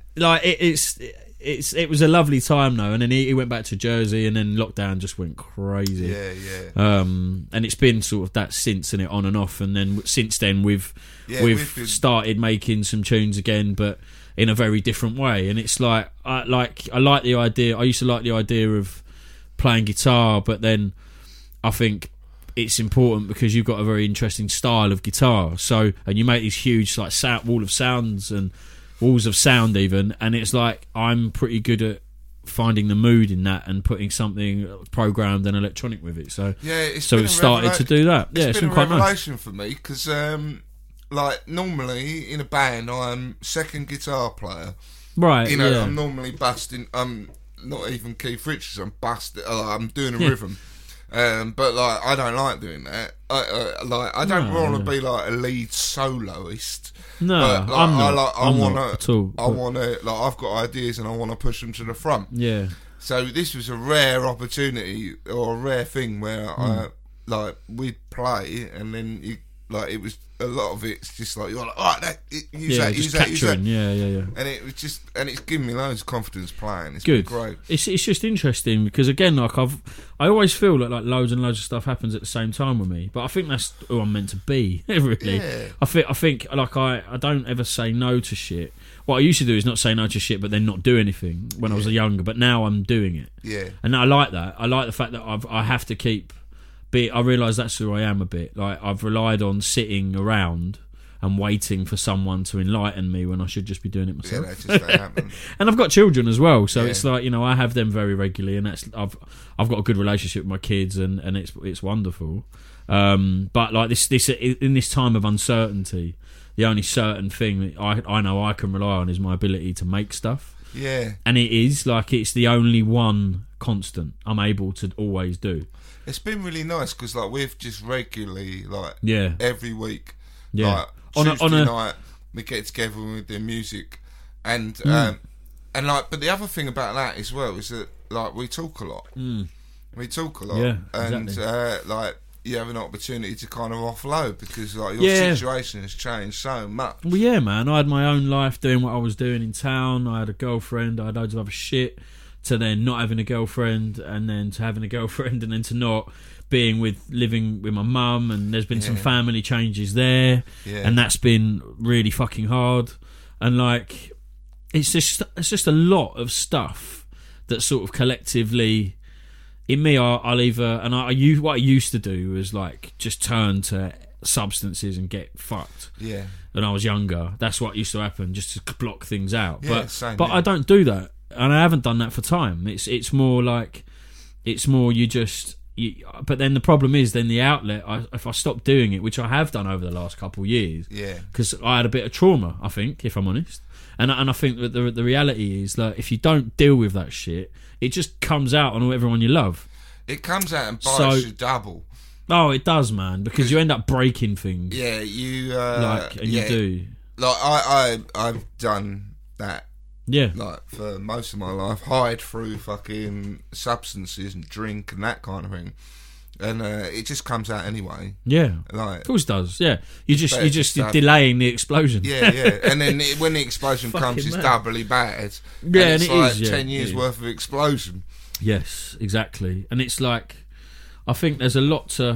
it was a lovely time though. And then he went back to Jersey, and then lockdown just went crazy. And it's been sort of that since, and it on and off. And then since then we've started making some tunes again, but in a very different way. And it's I like the idea. I used to like the idea of playing guitar, but then I think it's important because you've got a very interesting style of guitar. So, and you make these huge wall of sounds and walls of sound even, and it's I'm pretty good at finding the mood in that and putting something programmed and electronic with it. So we've started to do that. It's been quite a revelation for me because normally in a band I'm second guitar player, right? I'm normally busting. I'm not even Keith Richards. I'm busting. I'm doing a rhythm, but I don't like doing that. I don't want to be a lead soloist. No, but, I'm not. I want to. I've got ideas and I want to push them to the front. Yeah. So this was a rare opportunity or a rare thing where we'd play, and then it was a lot of it's just like you're like, all right, use that. Yeah. And it was just, and it's given me loads of confidence playing. It's Good. been great. It's just interesting because again, like I always feel like loads and loads of stuff happens at the same time with me, but I think that's who I'm meant to be. Really, Yeah. I think like I don't ever say no to shit. What I used to do is not say no to shit, but then not do anything when I was younger. But now I'm doing it. Yeah. And I like that. I like the fact that I have to keep. I realise that's who I am a bit. Like I've relied on sitting around and waiting for someone to enlighten me when I should just be doing it myself. Yeah, that just don't happen. And I've got children as well, so it's like, you know, I have them very regularly, and I've got a good relationship with my kids, and it's wonderful. But like this in this time of uncertainty, the only certain thing that I know I can rely on is my ability to make stuff. Yeah. And it's the only one constant I'm able to always do. It's been really nice because like we've just regularly every week, Yeah. like Tuesday night we get together and we do music, and like, but the other thing about that as well is that like we talk a lot. We talk a lot, Yeah, and exactly. like you have an opportunity to kind of offload because like your situation has changed so much. Well, yeah, man. I had my own life doing what I was doing in town. I had a girlfriend. I had loads of other shit. To then not having a girlfriend, and then to having a girlfriend, and then to not living with my mum, and there's been some family changes there, and that's been really fucking hard. And like, it's just a lot of stuff that sort of collectively, in me, I'll either, and what I used to do was like just turn to substances and get fucked. Yeah. When I was younger, that's what used to happen, just to block things out. Yeah, but I don't do that. And I haven't done that for time. It's more like, but then the problem is then the outlet, if I stop doing it, which I have done over the last couple of years, because I had a bit of trauma, I think, if I'm honest, and I think that the reality is that if you don't deal with that shit, it just comes out on everyone you love. It comes out and bites you double. Oh, it does, man, because you end up breaking things. Yeah, you you do. Like I've done that. Yeah. Like for most of my life, hide through fucking substances and drink and that kind of thing, and it just comes out anyway. Yeah, like of course it does. Yeah, you're delaying the explosion. Yeah, and then when the explosion comes, it's doubly bad. Yeah, and it's like is, 10 years worth of explosion. Yes, exactly. And it's like, I think there's a lot to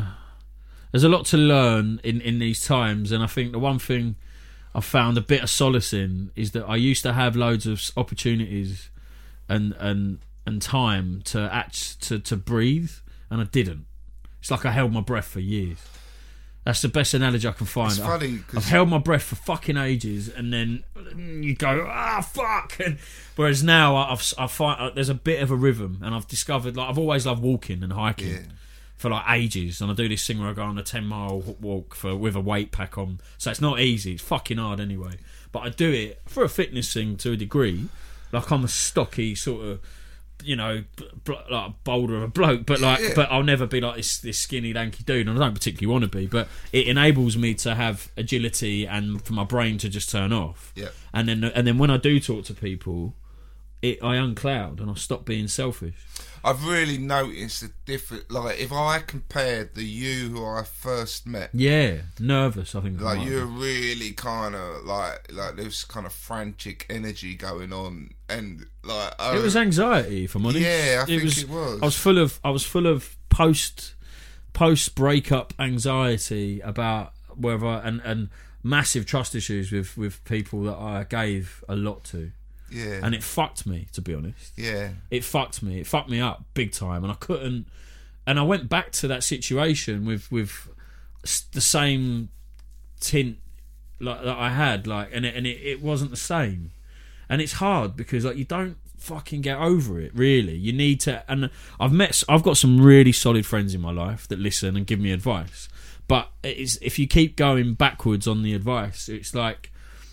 learn in these times, and I think the one thing I found a bit of solace in is that I used to have loads of opportunities and time to breathe, and I didn't. It's like I held my breath for years. That's the best analogy I can find. It's funny I've held my breath for fucking ages, and then you go, fuck. And whereas now I find there's a bit of a rhythm, and I've discovered, like, I've always loved walking and hiking. Yeah. For like ages, and I do this thing where I go on a 10-mile walk with a weight pack on, so it's not easy, it's fucking hard anyway, but I do it for a fitness thing to a degree. Like, I'm a stocky sort of, you know, like boulder of a bloke, but like, but I'll never be like this skinny lanky dude, and I don't particularly want to be, but it enables me to have agility and for my brain to just turn off. Yeah. And then when I do talk to people, I uncloud and I stop being selfish. I've really noticed the different. Like, if I compared the you who I first met, nervous. I think like you're really kind of like there's kind of frantic energy going on, and like it was anxiety. If I'm honest, I think it was. I was full of post breakup anxiety about whether and massive trust issues with people that I gave a lot to. Yeah. And it fucked me, to be honest. Yeah. It fucked me. It fucked me up big time, and I couldn't. And I went back to that situation with the same tint like that I had, like, and it wasn't the same. And it's hard because like you don't fucking get over it. Really, you need to. And I've got some really solid friends in my life that listen and give me advice. But if you keep going backwards on the advice, it's like.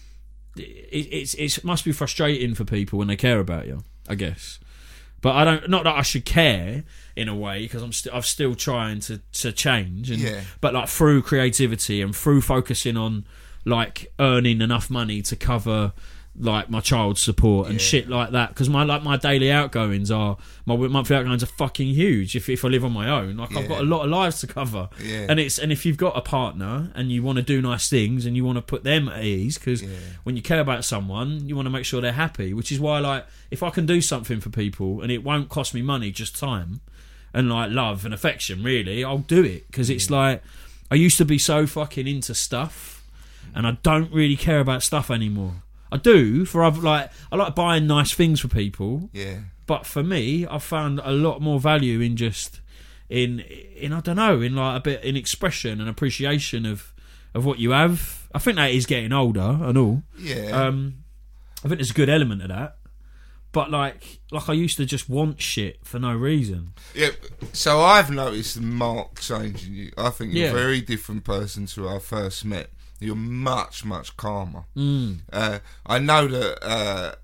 It must be frustrating for people when they care about you, I guess. But I don't. Not that I should care in a way, because I'm still trying to change. And, but like through creativity and through focusing on like earning enough money to cover like my child's support and shit like that, because my daily outgoings are my monthly outgoings are fucking huge if I live on my own. Like I've got a lot of lives to cover, and if you've got a partner and you want to do nice things and you want to put them at ease, because when you care about someone you want to make sure they're happy, which is why like if I can do something for people and it won't cost me money, just time and like love and affection, really, I'll do it, because it's like I used to be so fucking into stuff and I don't really care about stuff anymore. I do for other, like I like buying nice things for people. Yeah. But for me, I've found a lot more value in just in I don't know, in like a bit in expression and appreciation of what you have. I think that is getting older and all. Yeah. I think there's a good element of that. But like I used to just want shit for no reason. Yeah. So I've noticed a marked change in you. I think you're a very different person to when I first met. You're much, much calmer. I know that,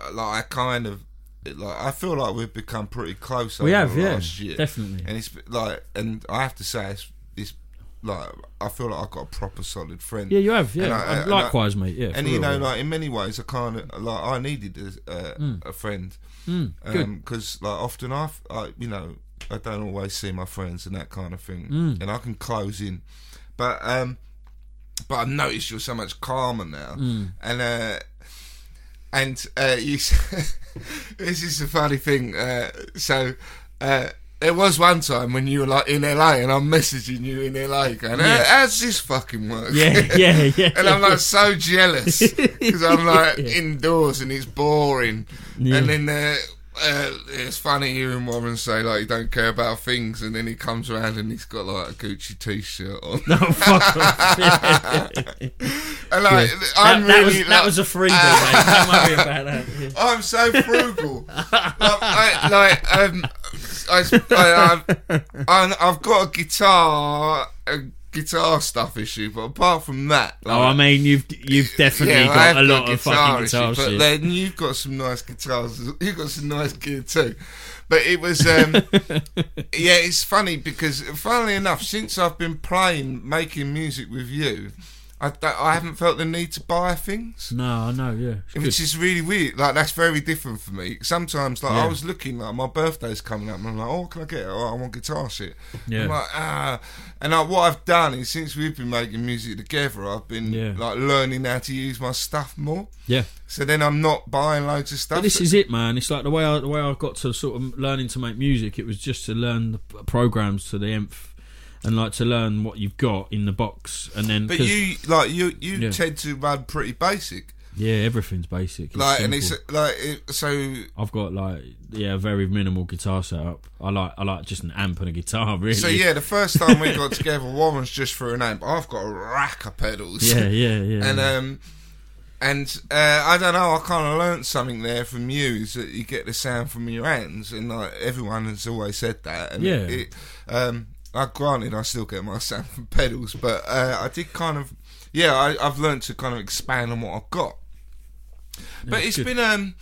I feel like we've become pretty close over the last year. Definitely. And it's like, and I have to say, it's like, I feel like I've got a proper solid friend. Yeah, you have, yeah. Likewise, mate, yeah. And, like, in many ways, I kind of, like, I needed a friend. Because, like, often I don't always see my friends and that kind of thing. And I can close in. But I've noticed you're so much calmer now, and you. This is a funny thing. There was one time when you were like in LA, and I'm messaging you in LA, going, "How's this fucking work?" Yeah. And I'm like so jealous because I'm like indoors and it's boring, and then. It's funny hearing Warren say like he don't care about things, and then he comes around and he's got like a Gucci t-shirt on. No, fuck off. And like I'm really that was a freebie, mate. Don't worry about that. Yeah. I'm so frugal. I've got a guitar stuff issue, but apart from that, like, I mean, you've definitely got a lot of fucking guitar shit. But then you've got some nice guitars. You've got some nice gear too. But it was, it's funny because, funnily enough, since I've been making music with you, I haven't felt the need to buy things. No, I know, yeah. Which is really weird. Like, that's very different for me. Sometimes, like, I was looking, like, my birthday's coming up, and I'm like, oh, can I get it? Oh, I want guitar shit. Yeah. I'm like, And what I've done is, since we've been making music together, I've been, like, learning how to use my stuff more. Yeah. So then I'm not buying loads of stuff. But this is it, man. It's like the way I got to sort of learning to make music, it was just to learn the programs to the nth. And like to learn what you've got in the box, and then. But you tend to run pretty basic. Yeah, everything's basic. Like, simple. And it's like so. I've got like a very minimal guitar setup. I like just an amp and a guitar, really. So yeah, the first time we got together, Warren's just for an amp. I've got a rack of pedals. Yeah. And I don't know, I kind of learnt something there from you, is that you get the sound from your hands, and like everyone has always said that. And granted, I still get my sound from pedals, but I did kind of, I've learnt to kind of expand on what I've got. But it's been,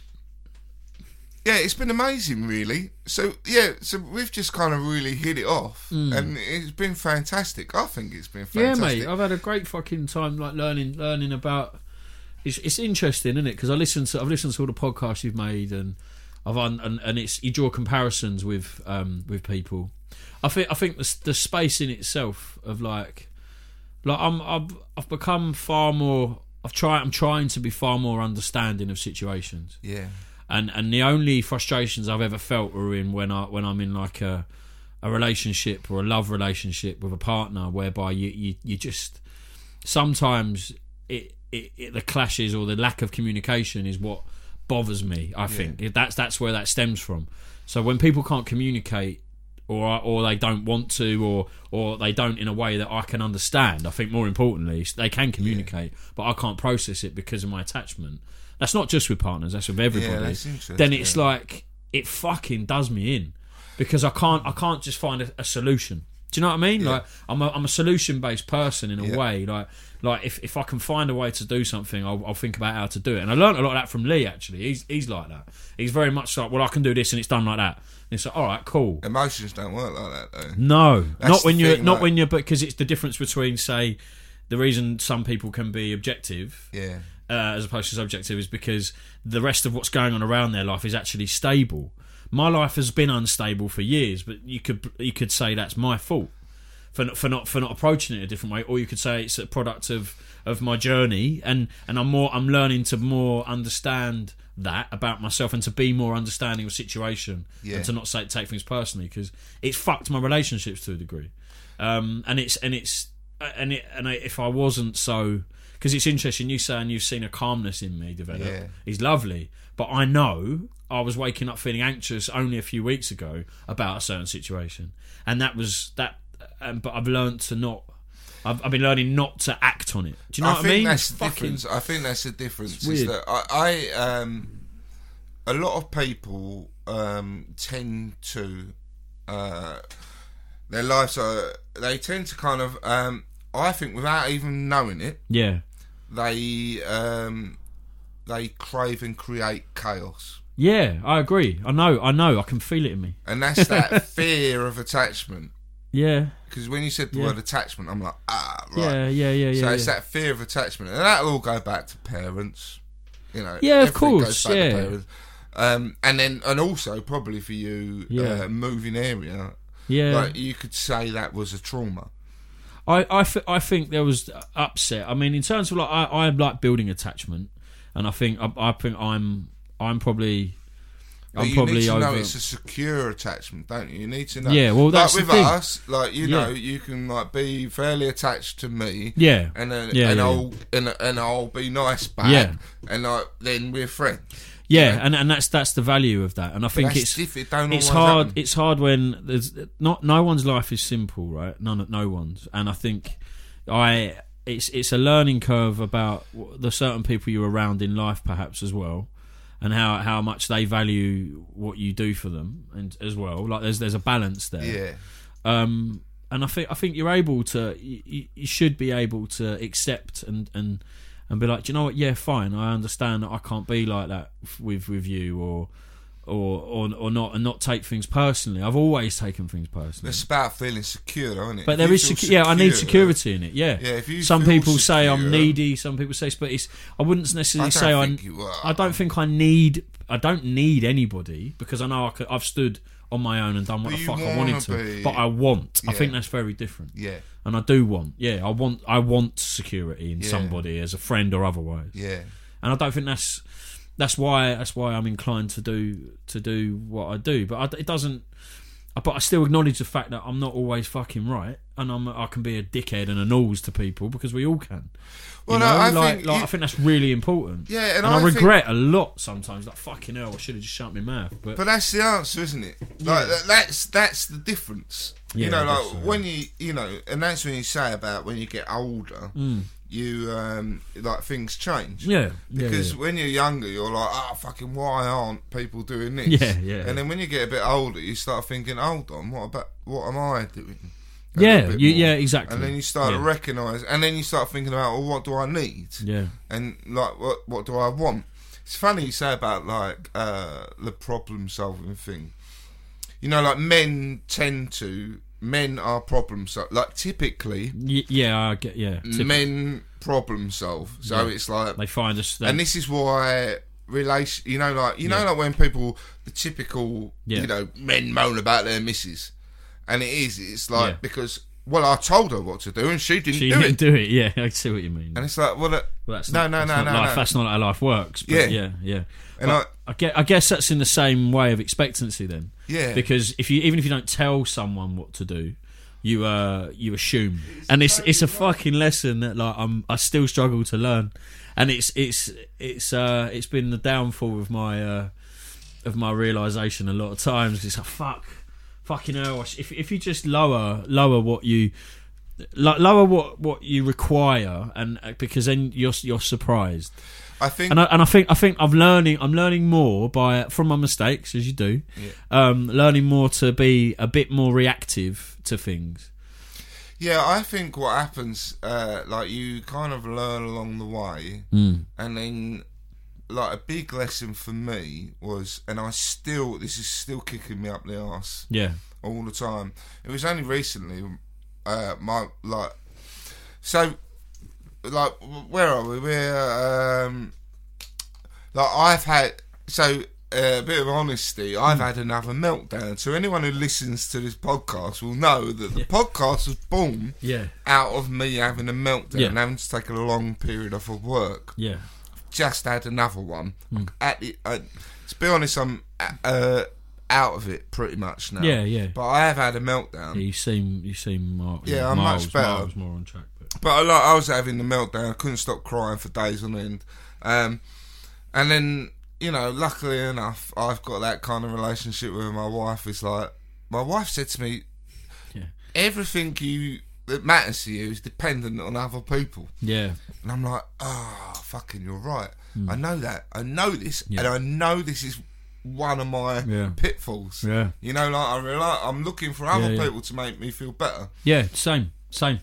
it's been amazing, really. So we've just kind of really hit it off, and it's been fantastic. I think it's been fantastic. Yeah, mate, I've had a great fucking time, like learning about. It's interesting, isn't it? Because I've listened to all the podcasts you've made, and you draw comparisons with people. I think the space in itself of like I've become far more. I'm trying to be far more understanding of situations. Yeah. And the only frustrations I've ever felt are when I'm in like a relationship or a love relationship with a partner, whereby you just sometimes the clashes or the lack of communication is what bothers me. I think that's where that stems from. So when people can't communicate, or they don't want to, or they don't in a way that I can understand. I think more importantly, they can communicate, but I can't process it because of my attachment. That's not just with partners; that's with everybody. Yeah, that's interesting. Then it's like it fucking does me in, because I can't just find a solution. Do you know what I mean? Yeah. Like I'm a solution based person in a way. Like if I can find a way to do something, I'll think about how to do it. And I learned a lot of that from Lee. Actually, he's like that. He's very much like, well, I can do this, and it's done like that. And it's like, all right, cool. Emotions don't work like that, though. No, not when you're, because it's the difference between, say, the reason some people can be objective. Yeah. as opposed to subjective is because the rest of what's going on around their life is actually stable. My life has been unstable for years, but you could say that's my fault for not approaching it a different way, or you could say it's a product of my journey, and I'm learning to more understand that about myself and to be more understanding of situation and to not take things personally, because it's fucked my relationships to a degree. If I wasn't so, because it's interesting, you saying you've seen a calmness in me develop is lovely, but I know I was waking up feeling anxious only a few weeks ago about a certain situation, and that was that. But I've learned to not. I've been learning not to act on it. Do you know what I mean? That's the difference. I think that's the difference. Is that I a lot of people tend to their lives are. They tend to kind of. I think without even knowing it. Yeah. They crave and create chaos. Yeah, I agree. I know. I can feel it in me. And that's that fear of attachment. Yeah. Because when you said the word attachment, I'm like, right. Yeah. So it's that fear of attachment, and that'll all go back to parents. You know. Yeah, of course. Goes back to parents. And also probably for you, moving area. Yeah. Like you could say that was a trauma. I think there was upset. I mean, in terms of like, I like building attachment, and I think I'm probably. But you need to know it's a secure attachment, don't you? You need to know. Yeah, well, that's like with the thing. us, like you know, you can like be fairly attached to me. Yeah, and I'll be nice back. Yeah, and then we're friends. Yeah, you know? and that's the value of that. And I think it's hard. Happen. It's hard when there's no one's life is simple, right? No one's. And I think it's a learning curve about the certain people you're around in life, perhaps as well. And how much they value what you do for them, and as well, like there's a balance there. Yeah. And I think you're able to, you should be able to accept and be like, do you know what? Yeah, fine. I understand that I can't be like that with you, or not, and not take things personally. I've always taken things personally. It's about feeling secure, though, isn't it? But there is I need security in it. Yeah. If you some people say I'm needy. Some people say, but I wouldn't necessarily say I don't think I need. I don't need anybody, because I know I've stood on my own and done what the fuck I wanted to. But I want. Yeah. I think that's very different. Yeah. And I do want. Yeah. I want security in somebody, as a friend or otherwise. Yeah. And I don't think that's why I'm inclined to do what I do, but it doesn't. But I still acknowledge the fact that I'm not always fucking right, and I can be a dickhead and a nose to people, because we all can. Well, I think that's really important. Yeah, and I regret a lot sometimes. Like, fucking hell, I should have just shut my mouth. But that's the answer, isn't it? Like that's the difference. Yeah, you know, like when you know, and that's when you say about when you get older. You like things change. Yeah. Because when you're younger, you're like, fucking, why aren't people doing this? Yeah. And then when you get a bit older, you start thinking, hold on, what am I doing? Yeah, exactly. And then you start to recognise, and then you start thinking about, well, what do I need? Yeah. And like, what do I want? It's funny you say about like the problem solving thing. You know, like men are problem solvers. Like typically, men problem solve. So it's like they find us, and this is why like when people, the typical, you know, men moan about their missus, and it's like because I told her what to do and she didn't do it. Yeah, I see what you mean. And it's like, that's not how life works. But yeah. And I guess that's in the same way of expectancy then. Yeah. Because even if you don't tell someone what to do, you assume, and it's a fucking lesson that like I still struggle to learn, and it's been the downfall of my realisation a lot of times. It's like fucking hell. If you just lower what you require, and because then you're surprised. I think I'm learning more from my mistakes, as you do. Yeah. Learning more to be a bit more reactive to things. Yeah, I think what happens, like you kind of learn along the way, and then like a big lesson for me was, and this is still kicking me up the arse. Yeah. All the time. It was only recently, like, where are we? We're like, I've had, so a bit of honesty, I've had another meltdown. So anyone who listens to this podcast will know that the podcast was born out of me having a meltdown and having to take a long period off of work. Yeah. Just had another one. To be honest, I'm out of it pretty much now. Yeah. But I have had a meltdown. Yeah, you seem more, I'm much better. Miles more on track. But I was having the meltdown. I couldn't stop crying for days on end. And then, you know, luckily enough, I've got that kind of relationship with my wife. It's like, my wife said to me, everything that matters to you is dependent on other people. Yeah. And I'm like, fucking, you're right. I know that. I know this. And I know this is one of my pitfalls. Yeah. You know, like, I'm looking for other people to make me feel better. Yeah, same.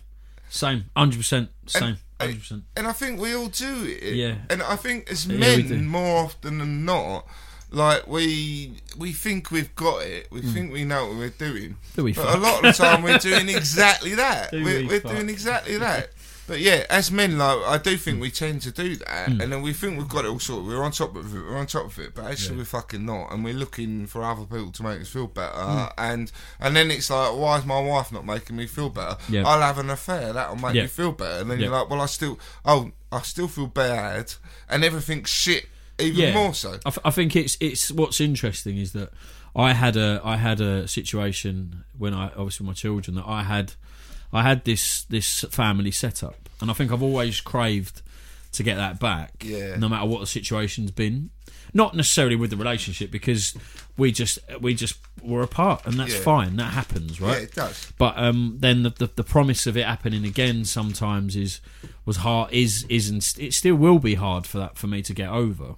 100% same. 100%. And I think we all do it. Yeah. And I think as men, more often than not, like, we think we've got it. We think we know what we're doing. But a lot of the time we're doing exactly that. We're doing exactly that. But yeah, as men, like, I do think we tend to do that, and then we think we've got it all sorted. We're on top of it, but actually we're fucking not, and we're looking for other people to make us feel better. And then it's like, why is my wife not making me feel better? I'll have an affair, that'll make me feel better. And then you're like, well, I still feel bad, and everything's shit even more so. I think it's what's interesting is that I had a situation when obviously my children, that I had this family set up, and I think I've always craved to get that back, no matter what the situation's been. Not necessarily with the relationship, because we just were apart, and that's fine. That happens, right? Yeah, it does. But then the promise of it happening again sometimes was hard. Isn't it? Still will be hard for me to get over.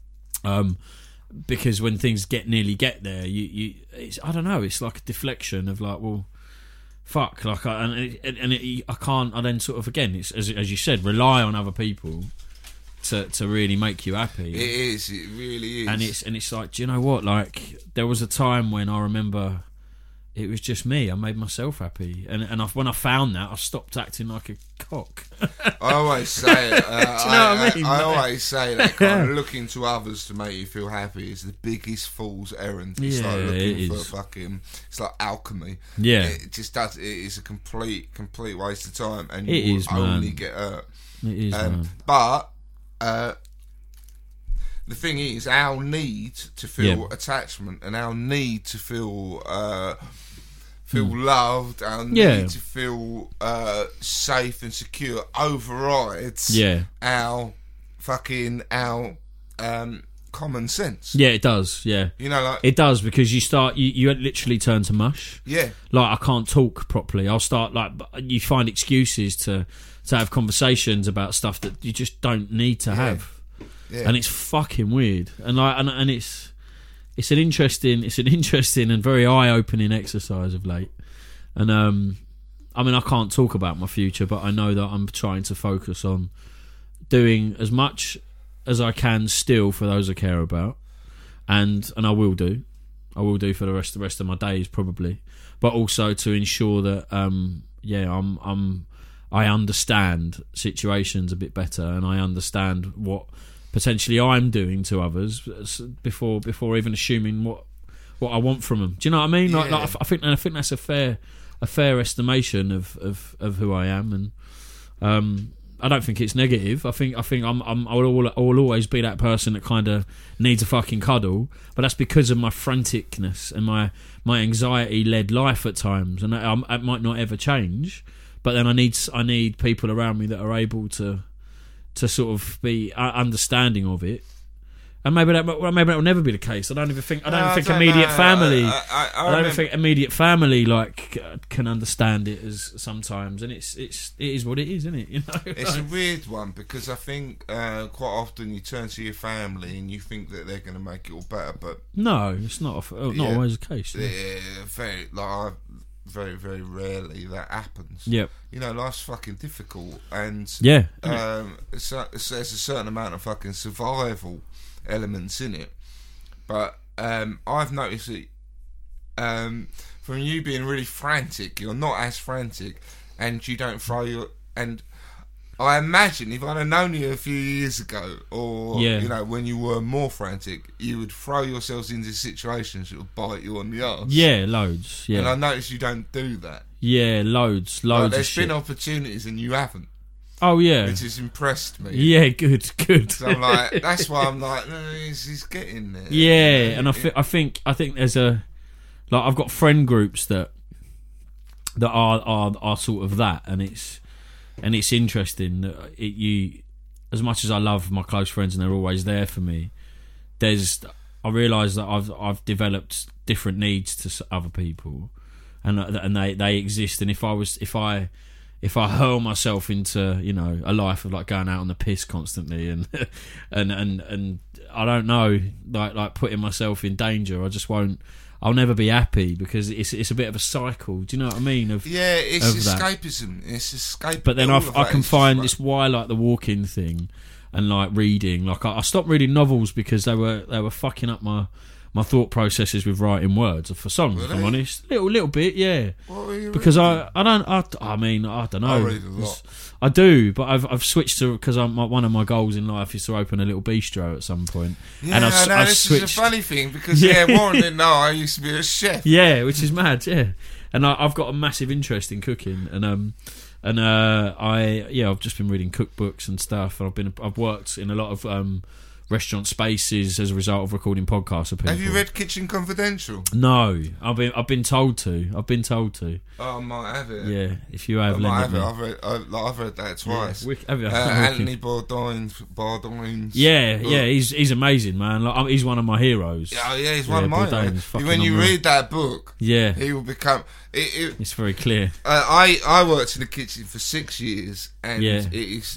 Because when things nearly get there, I don't know. It's like a deflection of like, well, fuck, like, I can't. I then sort of, again, it's as you said, rely on other people to really make you happy. It is. It really is. And it's like, do you know what? Like, there was a time when I remember it was just me. I made myself happy, and when I found that, I stopped acting like a cock. I always say it. Do you know what I mean? I always say that kind of looking to others to make you feel happy is the biggest fool's errand. It's like looking for fucking. It's like alchemy. Yeah, it just does. It is a complete waste of time, and you will only get hurt. It is, man. But the thing is, our need to feel attachment and our need to feel loved, our need to feel safe and secure overrides our common sense. Yeah, it does. Yeah, you know, like, it does, because you literally turn to mush. Yeah, like, I can't talk properly. I'll start, like, you find excuses to have conversations about stuff that you just don't need to have. Yeah. And it's fucking weird, and it's an interesting and very eye-opening exercise of late. And I mean, I can't talk about my future, but I know that I'm trying to focus on doing as much as I can still for those I care about, and I will do for the rest of my days probably, but also to ensure that I understand situations a bit better, and I understand what potentially I'm doing to others before even assuming what I want from them. Do you know what I mean? Yeah. Like I think that's a fair estimation of who I am, and I don't think it's negative. I think I'll always be that person that kind of needs a fucking cuddle, but that's because of my franticness and my anxiety-led life at times, and it might not ever change. But then I need people around me that are able to sort of be understanding of it, and maybe that will never be the case. I don't think immediate family. I don't think immediate family like can understand it as sometimes, and it is what it is, isn't it? You know, it's a weird one, because I think quite often you turn to your family and you think that they're going to make it all better, but no, it's not always the case. Very, very rarely that happens. Yep. You know, life's fucking difficult, and there's a certain amount of fucking survival elements in it. But I've noticed that from you being really frantic, you're not as frantic, and you don't throw your. And I imagine if I'd have known you a few years ago, or you know, when you were more frantic, you would throw yourselves into situations that would bite you on the arse. Yeah, loads. Yeah, and I noticed you don't do that. Yeah, loads. Like, of there's shit. been opportunities and you haven't. Oh yeah, which has impressed me. Yeah, good. So I'm like, that's why I'm like, no, he's getting there. Yeah, and I think there's a like I've got friend groups that are sort of that, and it's interesting that you, as much as I love my close friends and they're always there for me, I realise that I've developed different needs to other people, and they exist. And if I hurl myself into, you know, a life of like going out on the piss constantly and and I don't know, like putting myself in danger, I just won't. I'll never be happy because it's a bit of a cycle. Do you know what I mean? It's escapism. It's escape. But then I can find it's why I like the walking thing and like reading. Like I stopped reading novels because they were fucking up my thought processes with writing words for songs. Really? If I'm honest, little bit, yeah. What were you because reading? I don't know. I read a lot. I do, but I've switched to, because one of my goals in life is to open a little bistro at some point. Yeah, and I've this switched. is a funny thing because Warren didn't know I used to be a chef. Yeah, which is mad. Yeah, and I've got a massive interest in cooking, and I've just been reading cookbooks and stuff. And I've worked in a lot of restaurant spaces as a result of recording podcasts of people. Have you read Kitchen Confidential? No, I've been told to. Oh, I might have it. Yeah, if you have, I might have it. I've read that twice. Yeah, Anthony Bourdain's. Yeah, he's amazing, man. Like, he's one of my heroes. Yeah, he's one of my heroes. When you read that book, he will become. It's very clear. I worked in the kitchen for 6 years, and it is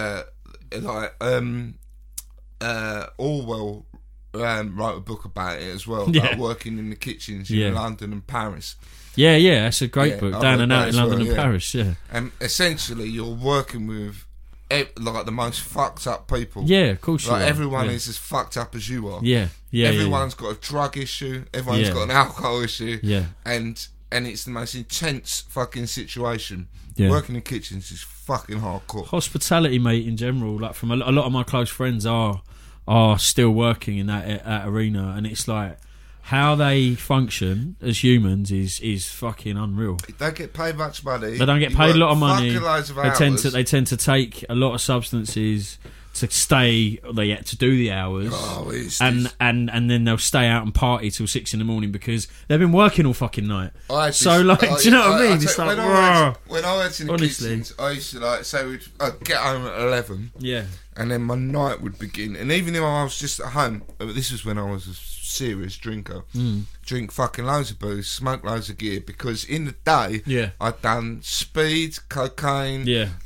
Orwell wrote a book about it as well, about working in the kitchens in London and Paris. Yeah, that's a great book. Down and out in London and Paris, And essentially, you're working with like the most fucked up people. Yeah, of course. Like everyone is as fucked up as you are. Yeah. Everyone's got a drug issue. Everyone's got an alcohol issue. Yeah. And it's the most intense fucking situation. Yeah. Working in kitchens is fucking hardcore. Hospitality, mate, in general. Like, from a lot of my close friends are still working in that arena, and it's like how they function as humans is fucking unreal. They don't get paid much money. They don't get paid a lot of money. They tend to take a lot of substances to stay. They had to do the hours, and then they'll stay out and party till 6 a.m. because they've been working all fucking night. Do you know what I mean? It's like, when I worked in the kitchens, I used to say I'd get home at 11. Yeah. And then my night would begin. And even though I was just at home, this was when I was a serious drinker, drink fucking loads of booze, smoke loads of gear, because in the day, I'd done speed, cocaine,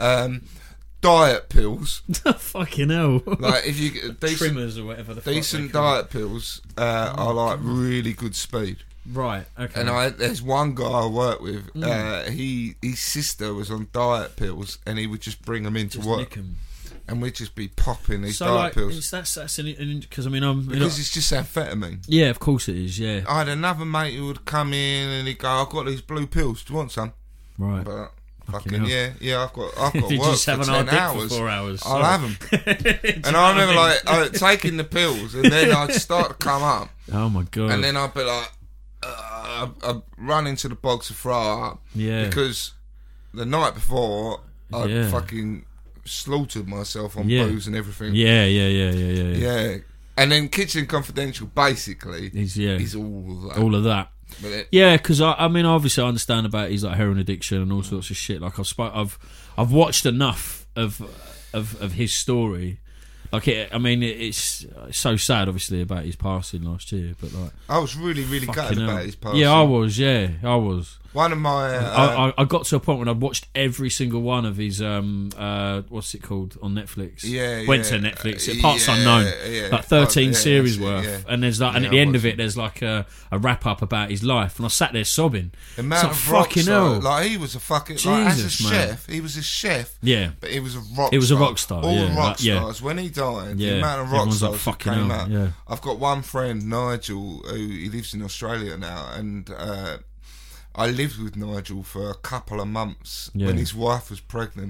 diet pills. Fucking hell. Like, if you get decent, trimmers or whatever the decent diet pills are like really good speed. Right, okay. And there's one guy I work with, his sister was on diet pills, and he would just bring them into work. Nick 'em. And we'd just be popping these diet pills. That's because because it's just amphetamine. Yeah, of course it is. Yeah. I had another mate who would come in and he'd go, "I've got these blue pills. Do you want some?" Right. But fucking yeah. I've got Did work you just have for an 10 hours. For 4 hours. I'll have them. And I remember I'd taking the pills, and then I'd start to come up. Oh my god. And then I'd be like, I'd run into the bogs to throw up. Yeah. Because the night before I'd fucking slaughtered myself on booze and everything. Yeah. And then Kitchen Confidential basically is all of that. Because I mean, obviously I understand about his like heroin addiction and all sorts of shit. Like I've watched enough of his story. Like it's so sad, obviously, about his passing last year. But like, I was really gutted about his passing. Yeah, I was. One of my I got to a point when I'd watched every single one of his what's it called on Netflix? Went to Netflix. Parts Unknown, like 13 series worth. And there's like, and at the end of it, there's like a wrap up about his life. And I sat there sobbing. The amount of fucking hell. Like, he was a fucking as a chef. He was a chef. Yeah, but he was a rock star. He was a rock star. All rock stars. When he died, the amount of rock stars that came out. Yeah. I've got one friend, Nigel, who he lives in Australia now, and I lived with Nigel for a couple of months when his wife was pregnant,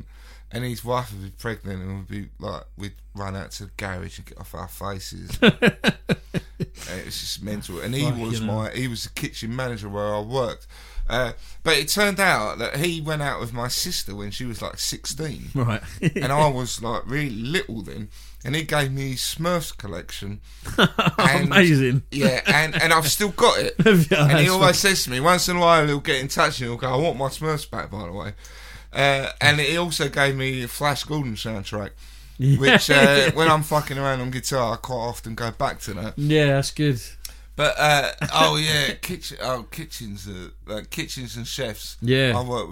and his wife would be pregnant, and we'd run out to the garage and get off our faces. And it's just mental. And he was the kitchen manager where I worked. But it turned out that he went out with my sister when she was like 16. Right. And I was like really little then. And he gave me his Smurfs collection. And, amazing. Yeah, and I've still got it. Yeah, and he always says to me, once in a while he'll get in touch and he'll go, I want my Smurfs back, by the way. And he also gave me a Flash Gordon soundtrack. Which, when I'm fucking around on guitar, I quite often go back to that. Yeah, that's good. But kitchens and chefs. Yeah, I worked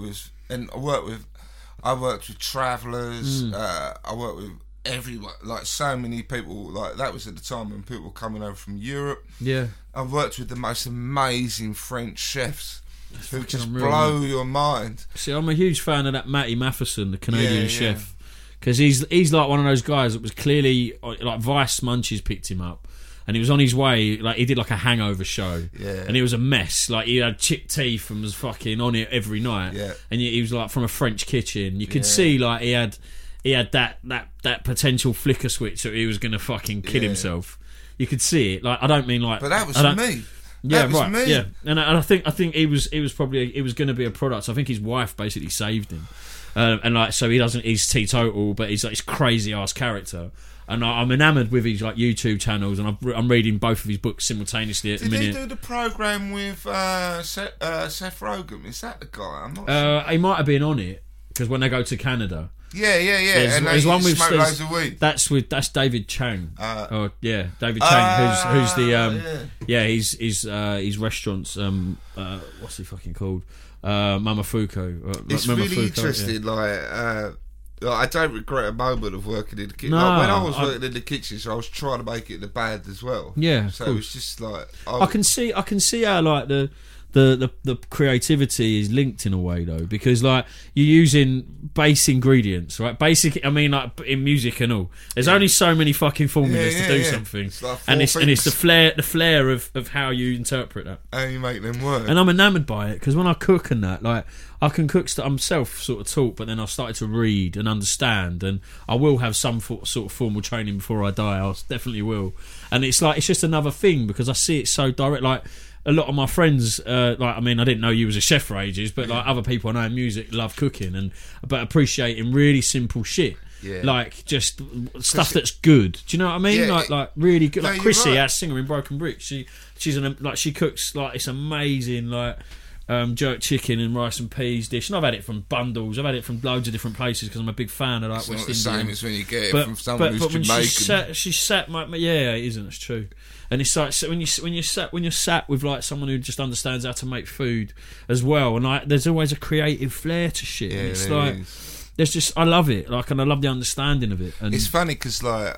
with Travellers. I worked with everyone, like so many people. Like that was at the time when people were coming over from Europe. Yeah, I worked with the most amazing French chefs who just unreal, blow your mind. See, I'm a huge fan of that Matty Matheson, the Canadian chef. Because he's like one of those guys that was clearly like Vice Munchies picked him up, and he was on his way. Like he did like a hangover show, and it was a mess. Like he had chipped teeth and was fucking on it every night. And he was like from a French kitchen. You could see like he had that potential flicker switch that he was going to fucking kill himself. You could see it. Like I don't mean like, but that was me. Yeah, that was right. me. Yeah, and I think he was going to be a product. I think his wife basically saved him. And like, so he's teetotal, but he's like this crazy ass character, and I'm enamoured with his like YouTube channels, and I'm reading both of his books simultaneously at the minute. Did he do the program with Seth Rogen? Is that the guy? I'm not sure. He might have been on it because when they go to Canada. Yeah. And there's one with loads of weed. That's David Chang. David Chang, who's the his restaurants. What's he fucking called? Momofuku. It's really interesting. Yeah. I don't regret a moment of working in the kitchen. No, like when I was working in the kitchen, so I was trying to make it the bad as well. Yeah, so it was just like I can see how like the creativity is linked in a way though, because like you're using base ingredients, right? Basic, I mean, like in music and all. There's only so many fucking formulas to do something, it's like and it's the flair of how you interpret that, how you make them work. And I'm enamoured by it because when I cook and that, like I can cook. I'm self sort of taught, but then I started to read and understand, and I will have some sort of formal training before I die. I definitely will, and it's just another thing because I see it so direct, like. A lot of my friends, I didn't know you was a chef for ages, but like other people I know in music love cooking but appreciating really simple shit, like just stuff that's good. Do you know what I mean? Yeah, like really good. No, like Chrissy, right. our singer in Broken Brick, she cooks like it's amazing, like jerk chicken and rice and peas dish. And I've had it from bundles. I've had it from loads of different places because I'm a big fan of like it's West not the Indian. same as when you get it from someone who's when Jamaican. she sat, it isn't. It's true. And it's like when you're sat with like someone who just understands how to make food as well, and like there's always a creative flair to shit. Yeah, and it's there like is. there's just I love it, like, and I love the understanding of it. And it's funny because like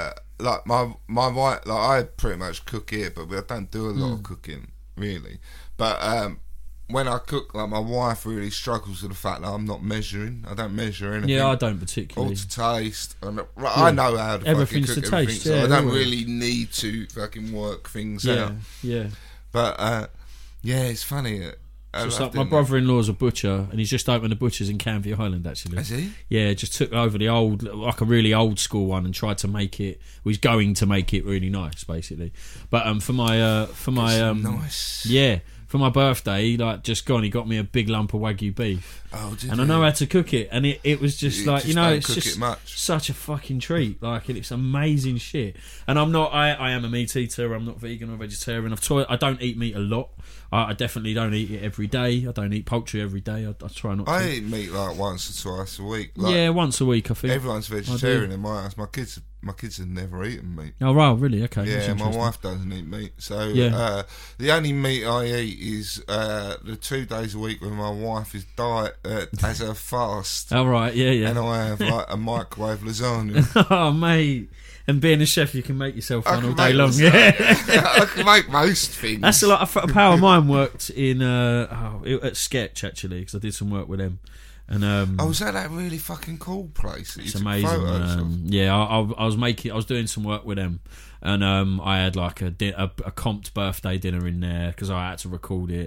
my wife, like I pretty much cook here, but I don't do a lot of cooking really. But when I cook, like my wife really struggles with the fact that I'm not measuring. I don't measure anything. Yeah, I don't particularly. All to taste. And, I know how to Everything's fucking cook to everything, taste, so yeah, I don't really. really need to fucking work things out. Yeah. But it's funny. So it's like my brother-in-law's a butcher, and he's just opened a butcher's in Canvey Island. Actually, has he? Yeah, just took over the old, like a really old school one, and tried to make it. Was going to make it really nice, basically. But for my nice. Yeah. For my birthday, he got me a big lump of Wagyu beef. Oh, did and he? I know how to cook it, and it was just like, it's just much. such a fucking treat. Like, it's amazing shit. And I am a meat eater. I'm not vegan or vegetarian. I don't eat meat a lot. I definitely don't eat it every day. I don't eat poultry every day. I try not to. I eat meat like once or twice a week. Like, once a week, I think. Everyone's vegetarian in my house. My kids have never eaten meat. Oh, wow, really? Okay. Yeah, my wife doesn't eat meat. So the only meat I eat is the 2 days a week when my wife is diet as a fast. Oh, right, yeah. And I have like a microwave lasagna. Oh, mate. And being a chef, you can make yourself one all day long. I can make most things. That's a pal of mine worked in at Sketch, actually, because I did some work with them. And was that really fucking cool place? It's amazing. Yeah, I was doing some work with them, and I had like a comped birthday dinner in there because I had to record it.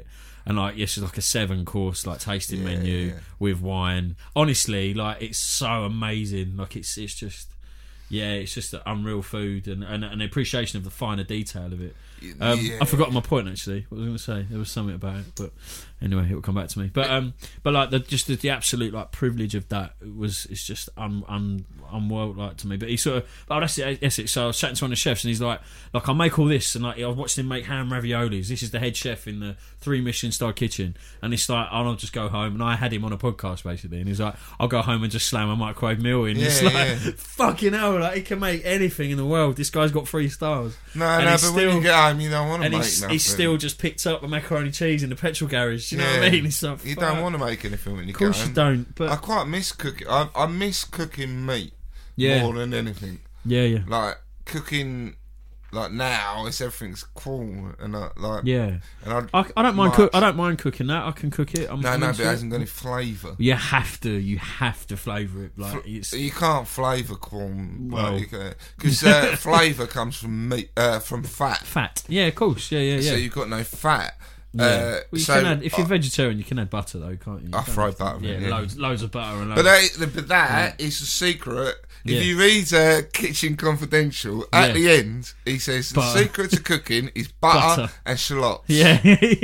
and like it's like a 7-course like tasting menu with wine. Honestly, like it's so amazing. Like it's just it's just unreal food and an appreciation of the finer detail of it. I've forgotten my point actually. What was I going to say? There was something about it, but anyway, it will come back to me. But like the absolute like privilege of that it's just unworld like to me. But he sort of, that's it. So I was chatting to one of the chefs, and he's like I make all this, and like I watched him make ham raviolis. This is the head chef in the 3 Michelin-star kitchen, and it's like I'll just go home, and I had him on a podcast basically, and he's like, I'll go home and just slam a microwave meal in. It's like fucking hell, like he can make anything in the world. This guy's got 3 stars. But when you get home, you don't want to make nothing. He's still just picked up a macoroni cheese in the petrol garage. You know what I mean? It's like, you don't want to make anything when you get home. Of course you don't. But I quite miss cooking. I miss cooking meat more than anything. Yeah. Like cooking. Like now, everything's cool and like And I don't mind cooking that. I can cook it. No, but it hasn't got any flavour. You have to flavour it. Like you can't flavour corn, because flavour comes from meat, from fat. Fat, yeah, of course, yeah. So you've got no fat. Well, you can add, if you're vegetarian, you can add butter though, can't you? I throw butter in. Yeah, loads of butter and But that is the secret. If you read Kitchen Confidential, at the end, he says the secret to cooking is butter and shallots. Yeah.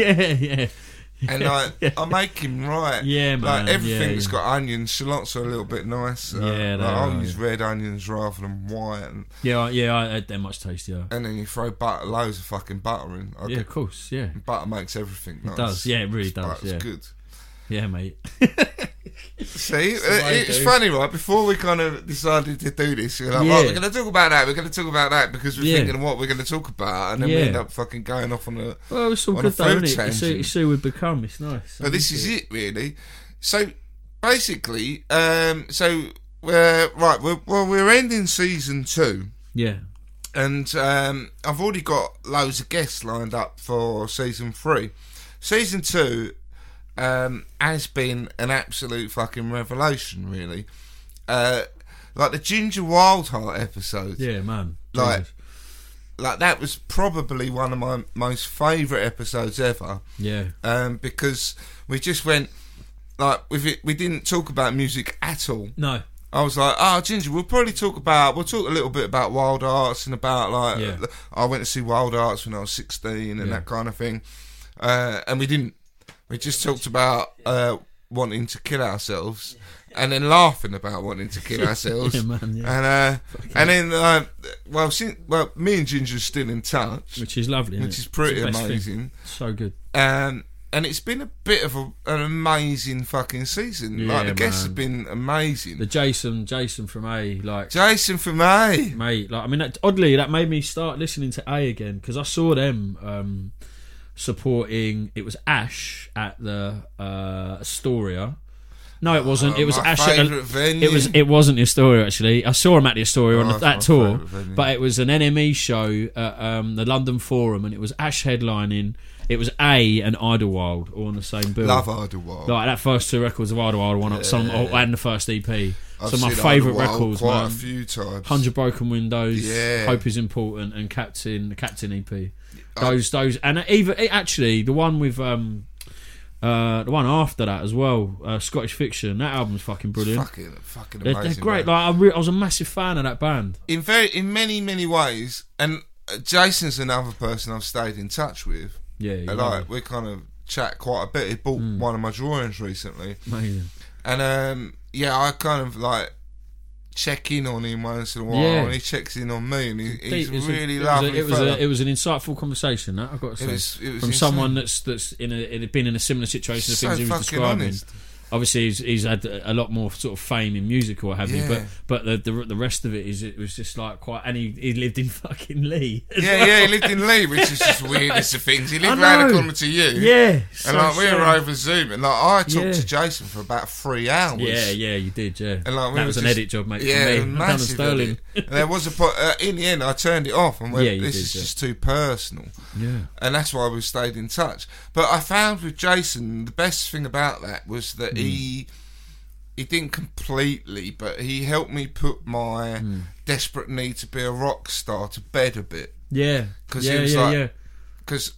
And I make him right. Yeah, man. Like everything's got onions. Shallots are a little bit nicer. I'll use red onions rather than white. And, they're much tastier. And then you throw loads of fucking butter in. Of course, yeah. Butter makes everything nice. It does, yeah, it really does. Butter's good. Yeah, mate. See, it's funny, right? Before we kind of decided to do this, we're like, right, we're going to talk about that, because we're thinking of what we're going to talk about, and then we end up fucking going off on a it's all good though, isn't it? It's who we've become. It's nice. But this is it, really. So basically, we're ending season 2. Yeah. And I've already got loads of guests lined up for season 3. Season 2 has been an absolute fucking revelation, really. Like the Ginger Wildheart episode. Yeah, man. Like that was probably one of my most favourite episodes ever. Yeah. Because we just went we didn't talk about music at all. No. I was like, Ginger, we'll talk a little bit about Wild Arts and about I went to see Wild Arts when I was 16 and that kind of thing. And we didn't. We just talked about wanting to kill ourselves, and then laughing about wanting to kill ourselves. Yeah, man, yeah. And then me and Ginger are still in touch, which is lovely, which is pretty amazing. So good. And it's been a bit of an amazing fucking season. Yeah, the guests have been amazing. The Jason from A, Jason from A, mate. Like, I mean, oddly, that made me start listening to A again, because I saw them supporting. It was Ash at the Astoria. No, it wasn't. It was Ash at venue. It wasn't the Astoria, actually. I saw him at the Astoria on that tour, but it was an NME show at the London Forum, and it was Ash headlining. It was A and Idlewild all on the same bill. Love Idlewild. Like that first 2 records of Idlewild, and the first EP. I've my favourite records, quite man. a few times. 100 Broken Windows, Hope Is Important, and the Captain EP. Those, and even actually the one with the one after that as well, Scottish Fiction. That album's fucking brilliant. Fucking amazing. They're great. Man. Like I was a massive fan of that band. In many ways, and Jason's another person I've stayed in touch with. Yeah, we kind of chat quite a bit. He bought one of my drawings recently. Amazing. And I kind of check in on him once in a while, and he checks in on me, and he's really lovely. It was an insightful conversation. That I've got to say, it was from insane. Someone that's been in a similar situation to things he was describing. Honest. Obviously, he's had a lot more sort of fame in music or what have you, but the rest of it was just like quite. And he lived in fucking Lee. He lived in Lee, which is just the weirdest of things. He lived round the corner to you, and we were over Zoom, and I talked to Jason for about 3 hours. Yeah, you did, and that was an edit job, mate. Yeah, for me. massive edit. And there was in the end, I turned it off and went, "This is just too personal." Yeah, and that's why we stayed in touch. But I found with Jason, the best thing about that was that he didn't completely, but he helped me put my desperate need to be a rock star to bed a bit. Yeah, because he was because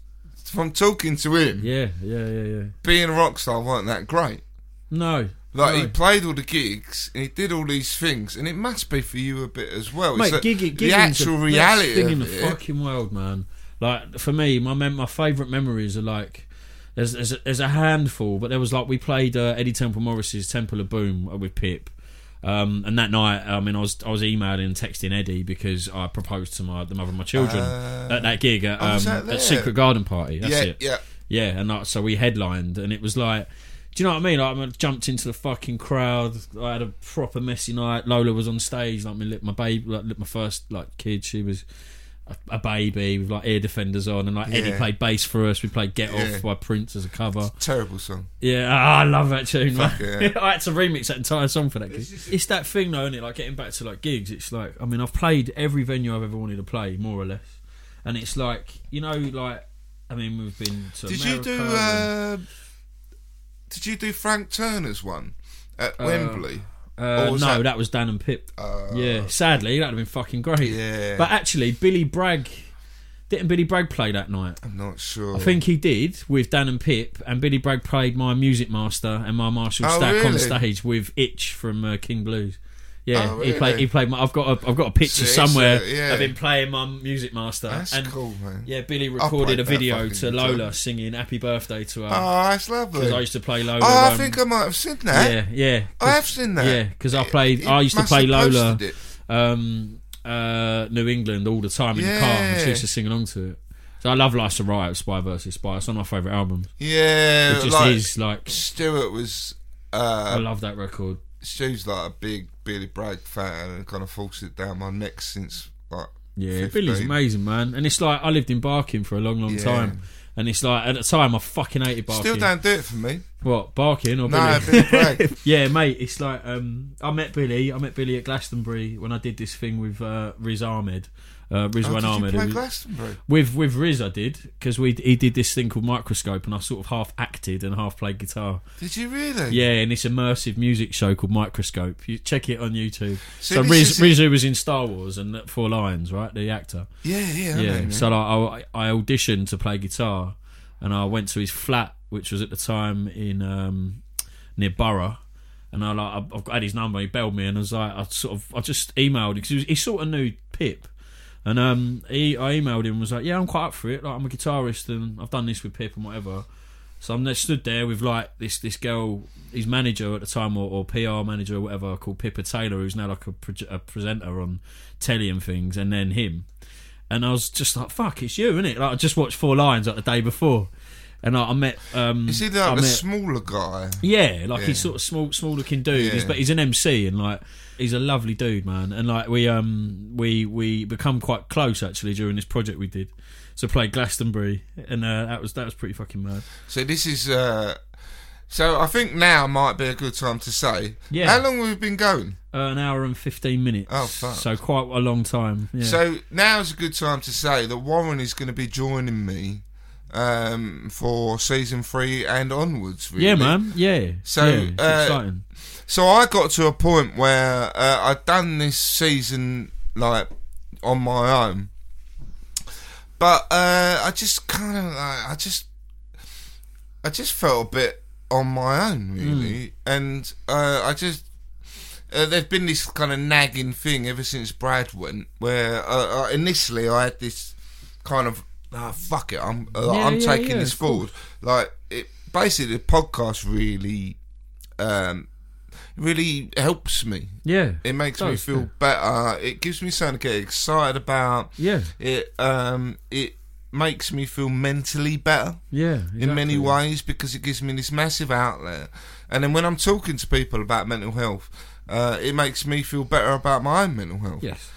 from talking to him, Yeah. being a rock star wasn't that great. No. Like, no. he played all the gigs, and he did all these things, and it must be for you a bit as well. Mate, It's gigging's the actual the reality best thing in of the it. fucking world, man. Like, for me, my favourite memories are like, there's a handful, but there was like, we played Eddie Temple Morris's Temple of Boom with Pip. And that night, I mean, I was emailing and texting Eddie because I proposed to the mother of my children at that gig at Secret Garden Party. That's it. Yeah. And so we headlined, and it was like, do you know what I mean? Like, I jumped into the fucking crowd. I had a proper messy night. Lola was on stage, like, lit my first like kid. She was a baby with like ear defenders on, and like Eddie played bass for us. We played Get Off by Prince as a cover. Terrible song. Yeah, I love that tune, man. Yeah. I had to remix that entire song for that gig. It's that thing though, isn't it? Like, getting back to like gigs, it's like, I mean, I've played every venue I've ever wanted to play, more or less. And it's like, you know, like, I mean, we've been to America. Did you do Frank Turner's one at Wembley? No, that was Dan and Pip. Yeah, sadly, that'd have been fucking great. Yeah. But actually, Billy Bragg, didn't Billy Bragg play that night? I'm not sure. I think he did with Dan and Pip, and Billy Bragg played my Music Master and my Marshall Stack on stage with Itch from King Blues. Yeah, really? he played my. I've got a picture somewhere yeah. of him playing my Music Master. That's and cool, man. Yeah, Billy recorded a video to Lola guitar. singing "Happy Birthday" to her. Oh, that's lovely. Because I used to play Lola. Oh, I think I might have seen that. Yeah. I have seen that. Yeah, because I used to play Lola, New England all the time in the car, and she used to sing along to it. So I love Life's a Riot, Spy vs. Spy. It's one of my favourite albums. Yeah, it just is like Stuart was. I love that record. Stu's like a big Billy Bragg fan and kind of forced it down my neck since like. Yeah, 15. Billy's amazing, man. And it's like, I lived in Barking for a long time. And it's like, at the time, I fucking hated Barking. Still don't do it for me. What, Barking or No, Billy? Billy Bragg. Yeah, mate, it's like, I met Billy at Glastonbury when I did this thing with Riz Ahmed. Rizwan Ahmed. Did you play Glastonbury? With Riz I did, because he did this thing called Microscope, and I sort of half acted and half played guitar. Did you really? Yeah, and this immersive music show called Microscope. You check it on YouTube. So this Riz was in Star Wars and Four Lions, right? The actor. Yeah. So like, I auditioned to play guitar, and I went to his flat, which was at the time in near Borough. And I had his number. He belled me, and I was like, I just emailed because he sort of knew Pip. And I emailed him and was like, yeah, I'm quite up for it. Like, I'm a guitarist and I've done this with Pip and whatever. So I'm there, stood there with like this girl, his manager at the time, or PR manager or whatever, called Pippa Taylor, who's now like a presenter on telly and things, and then him. And I was just like, fuck, it's you, innit? Like, I just watched Four Lions like the day before. And I met. Is he like the smaller guy? Yeah, like he's sort of small looking dude, but he's an MC and like he's a lovely dude, man. And like we become quite close actually during this project we did. So played Glastonbury, and that was pretty fucking mad. So this is. So I think now might be a good time to say. Yeah. How long have we been going? An hour and 15 minutes. Oh, fuck. So quite a long time. Yeah. So now's a good time to say that Warren is going to be joining me. For season 3 and onwards, really. Yeah, man. Yeah. So it's exciting. So I got to a point where I'd done this season like on my own, but I just kind of I just felt a bit on my own, really, and I just. There's been this kind of nagging thing ever since Brad went, where initially I had this kind of. Fuck it, I'm taking this forward. Like, it basically, the podcast really helps me. Yeah, it makes me feel better. It gives me something to get excited about. Yeah, it makes me feel mentally better. Yeah, exactly. In many ways, because it gives me this massive outlet. And then when I'm talking to people about mental health, it makes me feel better about my own mental health. Yes.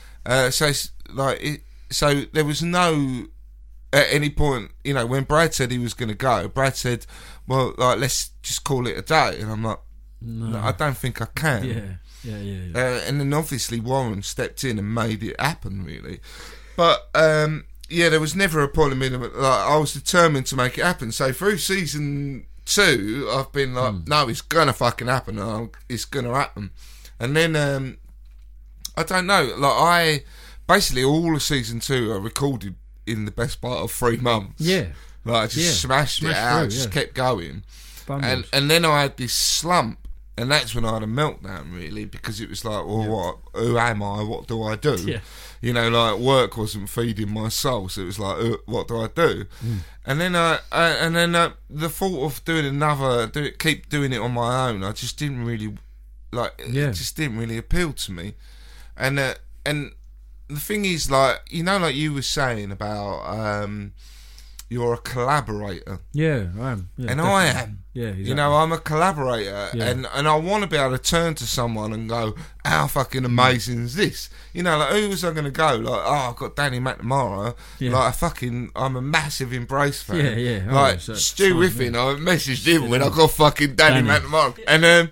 So there was no. At any point, you know, when Brad said he was going to go, Brad said, well, like, let's just call it a day. And I'm like, no, I don't think I can. Yeah. And then obviously Warren stepped in and made it happen, really. But, there was never a point in me, like, I was determined to make it happen. So through season 2, I've been like, no, it's going to fucking happen. It's going to happen. And then, I don't know, like, basically all of season 2 I recorded in the best part of 3 months. Yeah. Like, I just smashed it out, just kept going. And then I had this slump, and that's when I had a meltdown, really, because it was like, well, who am I? What do I do? Yeah. You know, like, work wasn't feeding my soul, so it was like, what do I do? And then the thought of keep doing it on my own, I just didn't really, it just didn't really appeal to me. And the thing is, like, you know, like you were saying about, you're a collaborator. Yeah, I am. Yeah, and definitely. I am. Yeah, exactly. You know, I'm a collaborator, and I want to be able to turn to someone and go, how fucking amazing is this? You know, like, who was I going to go? Like, I've got Danny McNamara. Yeah. Like, I'm a massive Embrace fan. Yeah. Like, Stu Whiffen, I messaged him when I got fucking Danny McNamara. And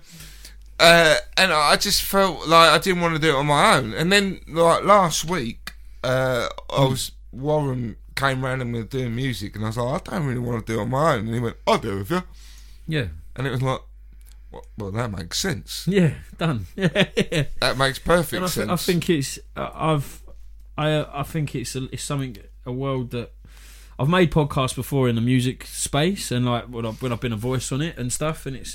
I just felt like I didn't want to do it on my own. And then, like, last week, Warren came round and we were doing music, and I was like, I don't really want to do it on my own. And he went, I'll do it with you. Yeah. And it was like, well, that makes sense. Yeah, done. Yeah. That makes perfect sense. I think it's I think it's something, a world that I've made podcasts before in the music space, and like when I've been a voice on it and stuff, and it's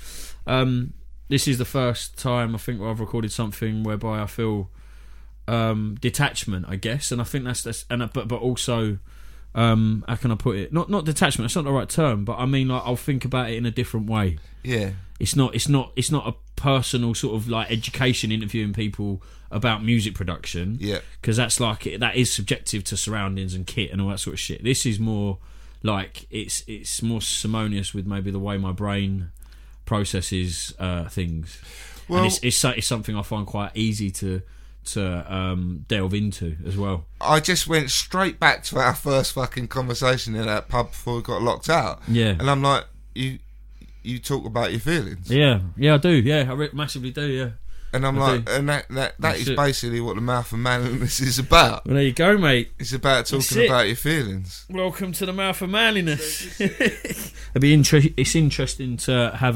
this is the first time I think where I've recorded something whereby I feel detachment, I guess, and I think that's but also how can I put it? Not detachment. That's not the right term, but I mean, like, I'll think about it in a different way. Yeah, it's not a personal sort of like education interviewing people about music production. Yeah, because that is subjective to surroundings and kit and all that sort of shit. This is more like it's more simonious with maybe the way my brain processes things. Well, and it's something I find quite easy to delve into as well. I just went straight back to our first fucking conversation in that pub before we got locked out. Yeah, and I'm like, you talk about your feelings. Yeah, I do. Yeah, I massively do. Yeah, and I'm and that is basically what the Mouth of Manliness is about. Well, there you go, mate. It's about talking about your feelings. Welcome to the Mouth of Manliness. It's interesting to have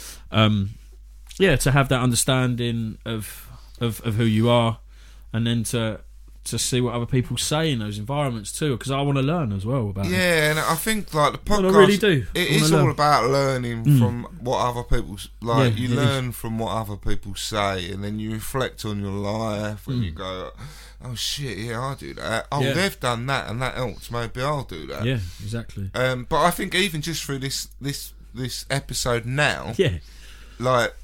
to have that understanding of who you are, and then to see what other people say in those environments too, because I want to learn as well about it. And I think, like, the podcast, I really do. It is all about learning from what other people like. You learn from what other people say, and then you reflect on your life, and you go, oh shit, yeah, I do that. Oh, they've done that, and that helps. Maybe I'll do that. Yeah, exactly. But I think even just through this episode now, like,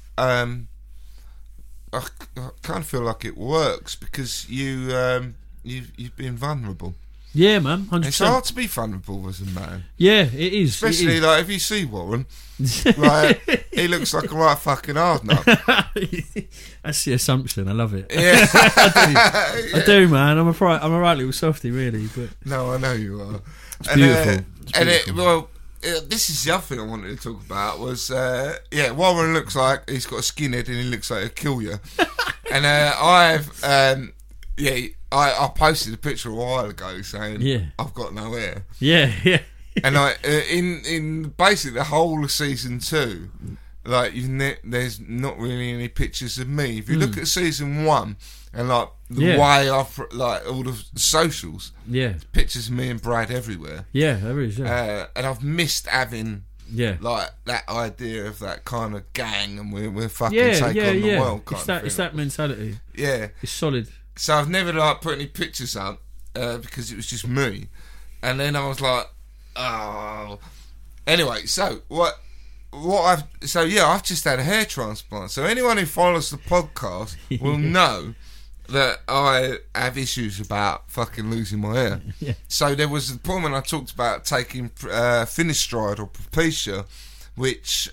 I kind of feel like it works because you've been vulnerable. Yeah, man, 100%. It's hard to be vulnerable as a man. Yeah, it is. Especially like if you see Warren, like, he looks like a right fucking hard nut. That's the assumption. I love it. Yeah, I do, man. I'm a right little softie, really. But no, I know you are. It's beautiful. This is the other thing I wanted to talk about was Warren looks like he's got a skinhead and he looks like he'll kill you. And I posted a picture a while ago saying I've got no hair. Yeah. And in basically the whole of season 2, like, there's not really any pictures of me. If you look at season 1 and like the way I've like all the socials, pictures of me and Brad everywhere. Yeah, there is. Yeah, and I've missed having like that idea of that kind of gang, and we're fucking take on the world. It's that mentality. Yeah, it's solid. So I've never like put any pictures up because it was just me, and then I was like, oh. Anyway, so I've just had a hair transplant. So anyone who follows the podcast will know that I have issues about fucking losing my hair. Yeah. So there was the point when I talked about taking Finasteride or Propecia, which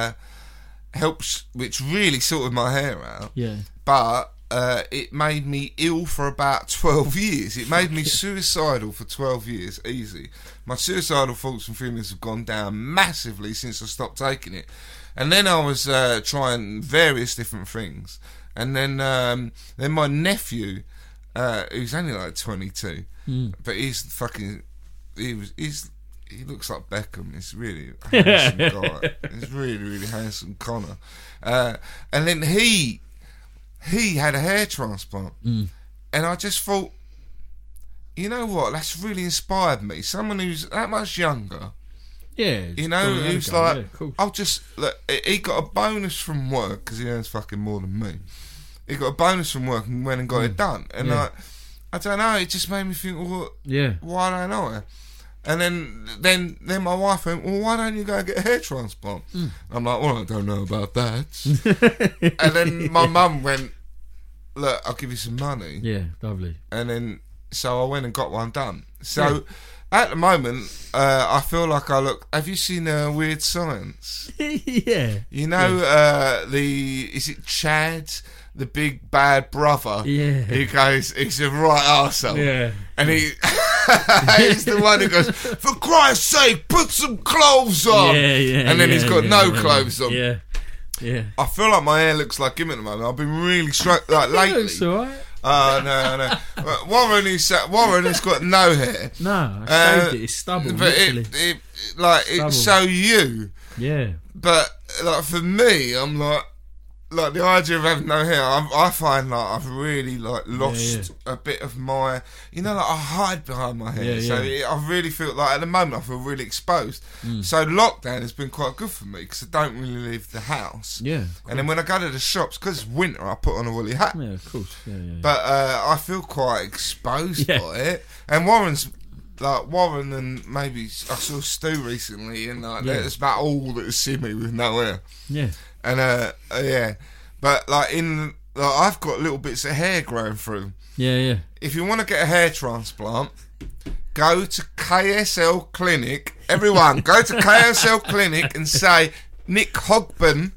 really sorted my hair out. Yeah. But it made me ill for about 12 years. It made me suicidal for 12 years, easy. My suicidal thoughts and feelings have gone down massively since I stopped taking it. And then I was trying various different things. And then my nephew, who's only like 22, but he's fucking, he looks like Beckham. He's really handsome guy. He's really, really handsome, Connor. And then he had a hair transplant, and I just thought, you know what? That's really inspired me. Someone who's that much younger. Yeah. You know, who's like, yeah, cool. I'll just look. He got a bonus from work because he earns fucking more than me. He got a bonus from work and went and got it done. And like, I don't know. It just made me think, well, why don't I? And then my wife went, well, why don't you go and get a hair transplant? I'm like, well, I don't know about that. And then my mum went, look, I'll give you some money. Yeah, lovely. And then, so I went and got one done. So at the moment, I feel like I look. Have you seen Weird Science? Yeah. You know, is it Chad, the big bad brother? Yeah. He goes, he's a right arsehole. Yeah. And he's the one who goes, for Christ's sake, put some clothes on. Yeah, yeah. And then he's got no clothes on. Yeah. Yeah. I feel like my hair looks like him at the moment. I've been really struck like lately. Looks alright. Oh, no. Warren has got no hair. No, I shaved it. It's stubble, but literally. It's so you. Yeah. But like for me, I'm like the idea of having no hair. I find like I've really like lost a bit of my. You know, like I hide behind my hair, I really feel like at the moment I feel really exposed. So lockdown has been quite good for me because I don't really leave the house. Yeah. And then when I go to the shops, because it's winter, I put on a woolly hat. Yeah, of course. Yeah. But I feel quite exposed by it. And Warren and maybe I saw Stu recently, and that's about all that has seen me with no hair. Yeah. And but I've got little bits of hair growing through. Yeah. If you want to get a hair transplant, go to KSL Clinic. Everyone, go to KSL Clinic and say Nick Hogben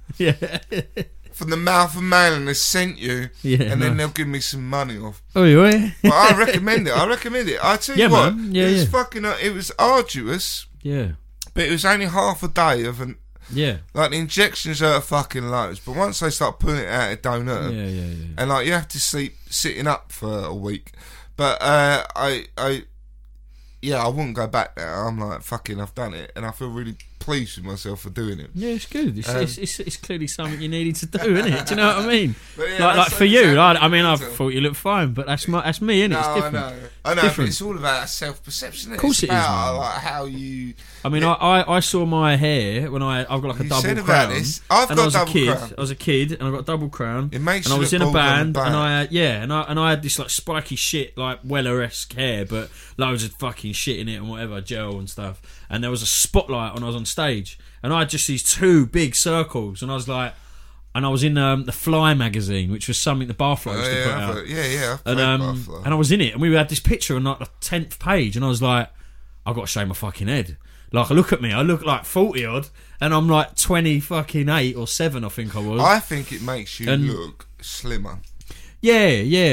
from the Mouth of Man has sent you, and then they'll give me some money off. Oh, yeah. But I recommend it. I tell you what, man. It was arduous. Yeah. But it was only half a day of an. Yeah. Like the injections hurt fucking loads, but once they start pulling it out, it don't hurt. Yeah. And like you have to sleep sitting up for a week. But I wouldn't go back there. I'm like, fucking, I've done it, and I feel really pleased with myself for doing it. Yeah, it's good. It's clearly something you needed to do, isn't it? Do you know what I mean? Yeah, like for you, I thought you looked fine, but that's me, isn't it? It's different. I know. Different. But it's all about self-perception. Of course, it is. Man. Like how you. I mean, I saw my hair when I've got like a double crown. I've got a double crown. I was a kid, and I got a double crown. It makes and you I was look in a bald band, on the and I had this like spiky shit, like Weller-esque hair, but loads of fucking shit in it and whatever, gel and stuff. And there was a spotlight when I was on stage, and I had just these two big circles, and I was like. And I was in the Fly magazine, which was something the Barfly used to put out. And I was in it, and we had this picture on like the 10th page, and I was like, I've got to shave my fucking head. Like, look at me, I look like 40 odd, and I'm like 20 fucking 8 or 7, I think I was. I think it makes you look slimmer. Yeah.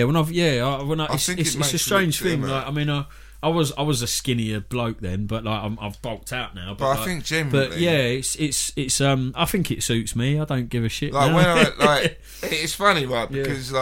It's a strange thing. Like, I mean, I was a skinnier bloke then, but like I've bulked out now. But I think generally, but yeah, it's I think it suits me. I don't give a shit. Like now. when it's funny, right? Because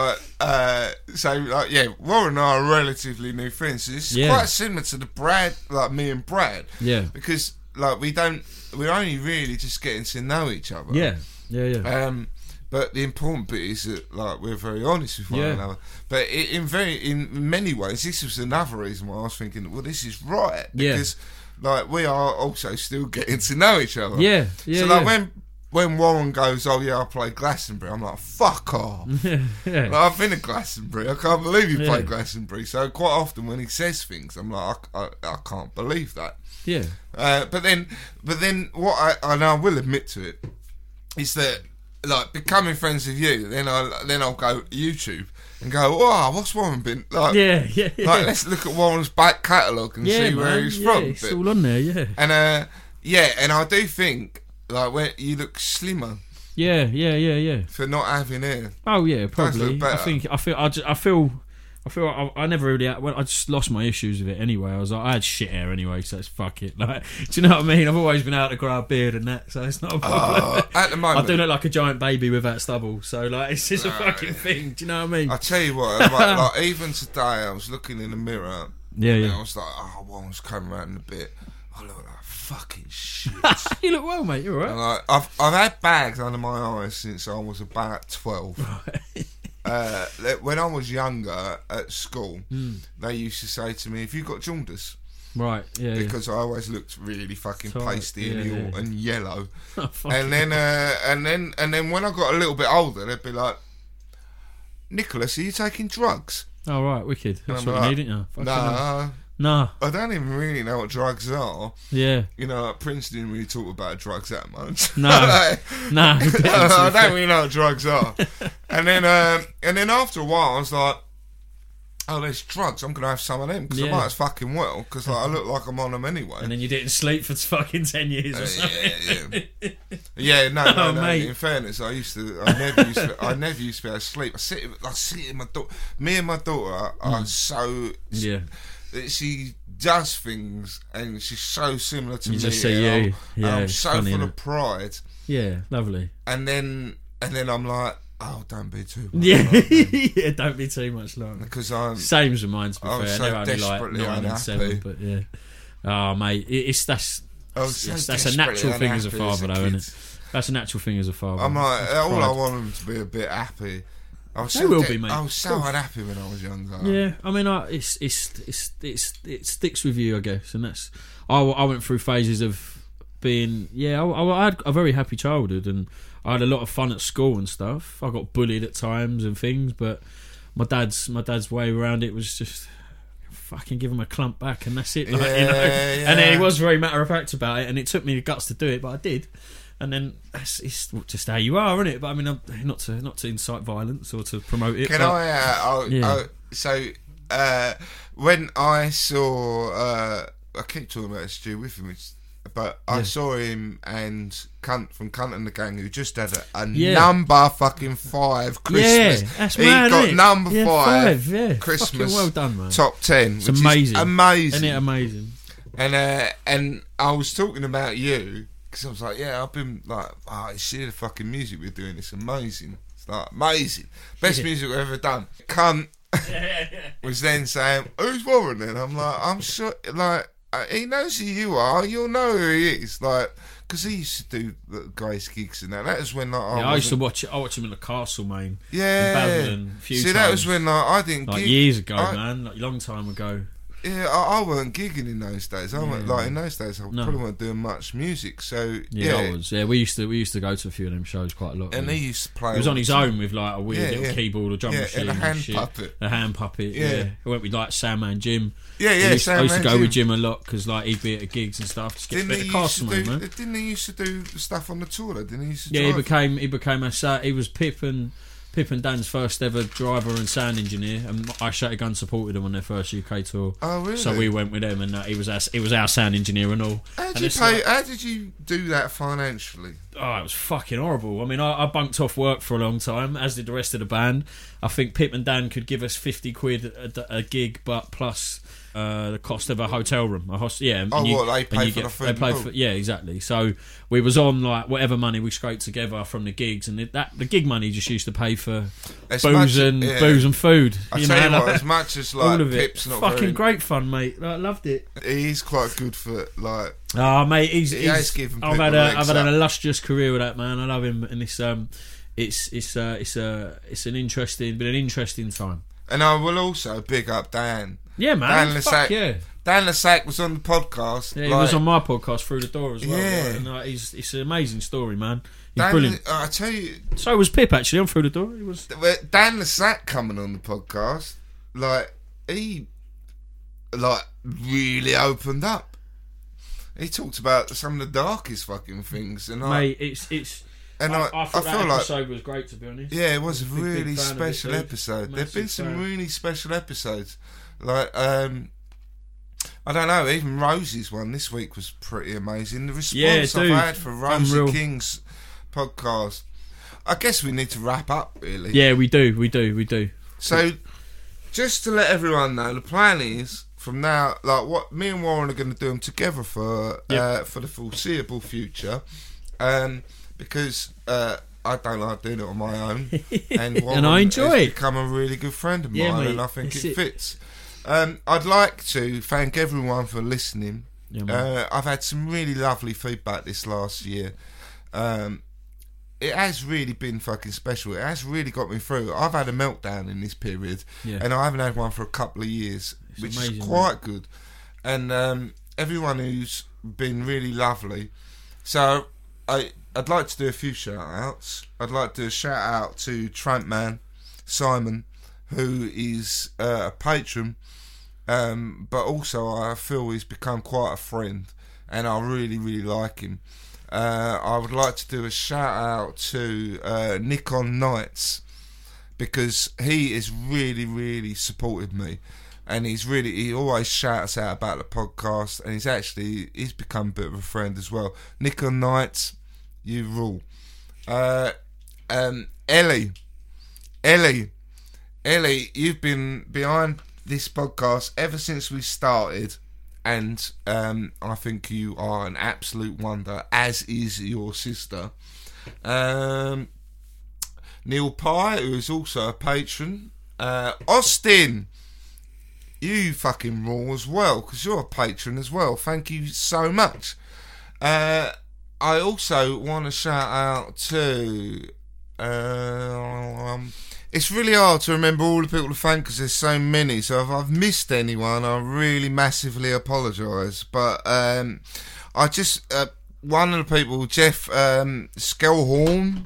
Warren and I are relatively new friends. So it's quite similar to the Brad, like me and Brad. Yeah. Because like we're only really just getting to know each other. Yeah. But the important bit is that like we're very honest with one another. But in many ways, this was another reason why I was thinking, well, this is right because like we are also still getting to know each other. Yeah. So like when Warren goes, oh yeah, I play Glastonbury, I'm like, fuck off. Like, I've been at Glastonbury. I can't believe you played Glastonbury. So quite often when he says things, I'm like, I can't believe that. Yeah. But then what I know I will admit to it is that. Like becoming friends with you, then I'll go YouTube and go, wow, what's Warren been like? Yeah. Like let's look at Warren's back catalogue and see where he's from. It's all on there, yeah. And and I do think like when you look slimmer. Yeah. For not having hair. Oh yeah, probably. I feel I never really. I just lost my issues with it anyway. I was like, I had shit hair anyway, so it's fuck it. Like, do you know what I mean? I've always been able to grow a beard and that, so it's not a problem. At the moment, I do look like a giant baby without stubble, so like it's just a fucking thing. Do you know what I mean? I tell you what, like even today, I was looking in the mirror. And I was like, oh, Warren's coming around in a bit. I look like fucking shit. You look well, mate. You're all right. And like, I've had bags under my eyes since I was about 12. Right. when I was younger at school, they used to say to me, "Have you got jaundice?" Right, yeah. Because I always looked really fucking Tight, pasty and yellow. Oh, and then when I got a little bit older, they'd be like, "Nicholas, are you taking drugs?" Oh, right, wicked. That's what like, you need, didn't you? Nah, No. I don't even really know what drugs are. Yeah. You know, Prince didn't really talk about drugs that much. No. No. I don't really know what drugs are. and then after a while, I was like, "Oh, there's drugs. I'm gonna have some of them because I might as fucking well because I look like I'm on them anyway." And then you didn't sleep for fucking 10 years or something. No. Mate. In fairness, I never used to be able to sleep. I sit in my daughter. Me and my daughter are so. Yeah. She does things, and she's so similar to me. You just say you. Yeah, I'm it's so funny, full innit? of pride. Yeah, lovely. And then I'm like, "Oh, don't be too much." Yeah, yeah. Don't be too much longer. Because I'm. Same as mine, to be I'm fair. so They're only like desperately 9 and unhappy. 7, but yeah. Oh, mate, that's a natural thing as a father, though, isn't it? That's a natural thing as a father. I'm like, That's all pride. I want them to be a bit happy. They will be, mate. I was so unhappy when I was younger. Yeah, I mean, it sticks with you, I guess, and that's. I went through phases of being. Yeah, I had a very happy childhood, and I had a lot of fun at school and stuff. I got bullied at times and things, but my dad's way around it was just fucking give him a clump back, and that's it. Like, Yeah, you know. yeah. And then he was very matter of fact about it, and it took me the guts to do it, but I did. And then it's just how you are, isn't it? But I mean, not to incite violence or to promote it. Can I? When I saw, I keep talking about Stu with him, but I saw him and Cunt from Cunt and the Gang, who just had a number fucking 5 Christmas. Yeah, that's he mad, got isn't it? number Yeah, 5 yeah. Christmas. Fucking well done, man. Top 10. It's which amazing. Is amazing. Isn't it amazing? And I was talking about you because I was like, yeah, I've been like, I see the fucking music we're doing. It's amazing. It's like amazing. Best music we've ever done. Cunt was then saying, "Who's Warren?" Then I'm like, I'm sure, like, he knows who you are. You'll know who he is, like, because he used to do the Grace gigs and that. That was when, like, I used to watch it. I watched him in the Castle, man. Yeah. In Babylon, a few See, times. that was when, like, I didn't like gig. years ago, man. Like a long time ago. Yeah, I weren't gigging in those days. I weren't, like, in those days, I No. probably weren't doing much music. So Yeah, I was. Yeah, we used to go to a few of them shows quite a lot. and yeah. he used to play. He was all on the his time. own with like a weird little keyboard or drum machine and a hand shit. puppet. A hand puppet. Yeah. Yeah. I went with like Sam and Jim. Yeah, I used to Sam go and with Jim a lot because like he'd be at the gigs and stuff. Just get a bit of Castle, man. Didn't he used to do stuff on the tour? Though? Didn't he used to? Yeah, drive? he became he was Pip and Dan's first ever driver and sound engineer, and I Shotgun supported them on their first UK tour. Oh, really? So we went with them, and he was our sound engineer and all. How And did you it's pay? like- How did you do that financially? Oh, it was fucking horrible. I mean, I bunked off work for a long time, as did the rest of the band. I think Pip and Dan could give us 50 quid a gig, but plus the cost of a hotel room. They pay for the food? They pay for, yeah, exactly. So we was on like whatever money we scraped together from the gigs, and the gig money just used to pay for booze and food. I tell you what, as much as like all of it, Pip's not fucking very, great fun, mate. I loved it. he's quite good for like. Oh, mate, He has given I've people had legs an up. illustrious career with that man. I love him, and it's an interesting time. And I will also big up Dan. Yeah, man. Dan Fuck Lasac. yeah. Dan Lasac was on the podcast. Yeah, he was on my podcast Through the Door as well. Yeah. Right? And it's an amazing story, man. He's Dan, brilliant. I tell you, So was Pip actually on Through the Door. He was. Dan Lasac coming on the podcast, like he, like really opened up. He talked about some of the darkest fucking things, and Mate, it's. and I thought feel that like episode was great, to be honest. yeah, it was a Big really fan of it, special dude. episode. There've Massive been some fan. really special episodes, like I don't know, even Rosie's one this week was pretty amazing. The response dude. I've had for Rosie Unreal. King's podcast. I guess we need to wrap up, really. Yeah, we do. So, just to let everyone know, the plan is from now, like what me and Warren are going to do them together for the foreseeable future, because I don't like doing it on my own, and Warren And I enjoy has it. become a really good friend of mine, Yeah, mate, and I think that's it it. fits. I'd like to thank everyone for listening. Yeah, man. I've had some really lovely feedback this last year. it has really been fucking special. It has really got me through. I've had a meltdown in this period, and I haven't had one for a couple of years, which is quite good. And everyone who's been really lovely. So I'd like to do a few shout-outs. I'd like to do a shout-out to Trampman Simon, who is a patron, but also I feel he's become quite a friend, and I really, really like him. I would like to do a shout-out to Nikon Knights, because he has really, really supported me. And he always shouts out about the podcast, and he's become a bit of a friend as well. Nikon Knights, you rule. Ellie, you've been behind this podcast ever since we started, and I think you are an absolute wonder, as is your sister. Neil Pye, who is also a patron. Austin, you fucking rule as well, because you're a patron as well. Thank you so much. I also want to shout out to... it's really hard to remember all the people to thank because there's so many. So if I've missed anyone, I really massively apologise. But I just... one of the people, Jeff Skellhorn...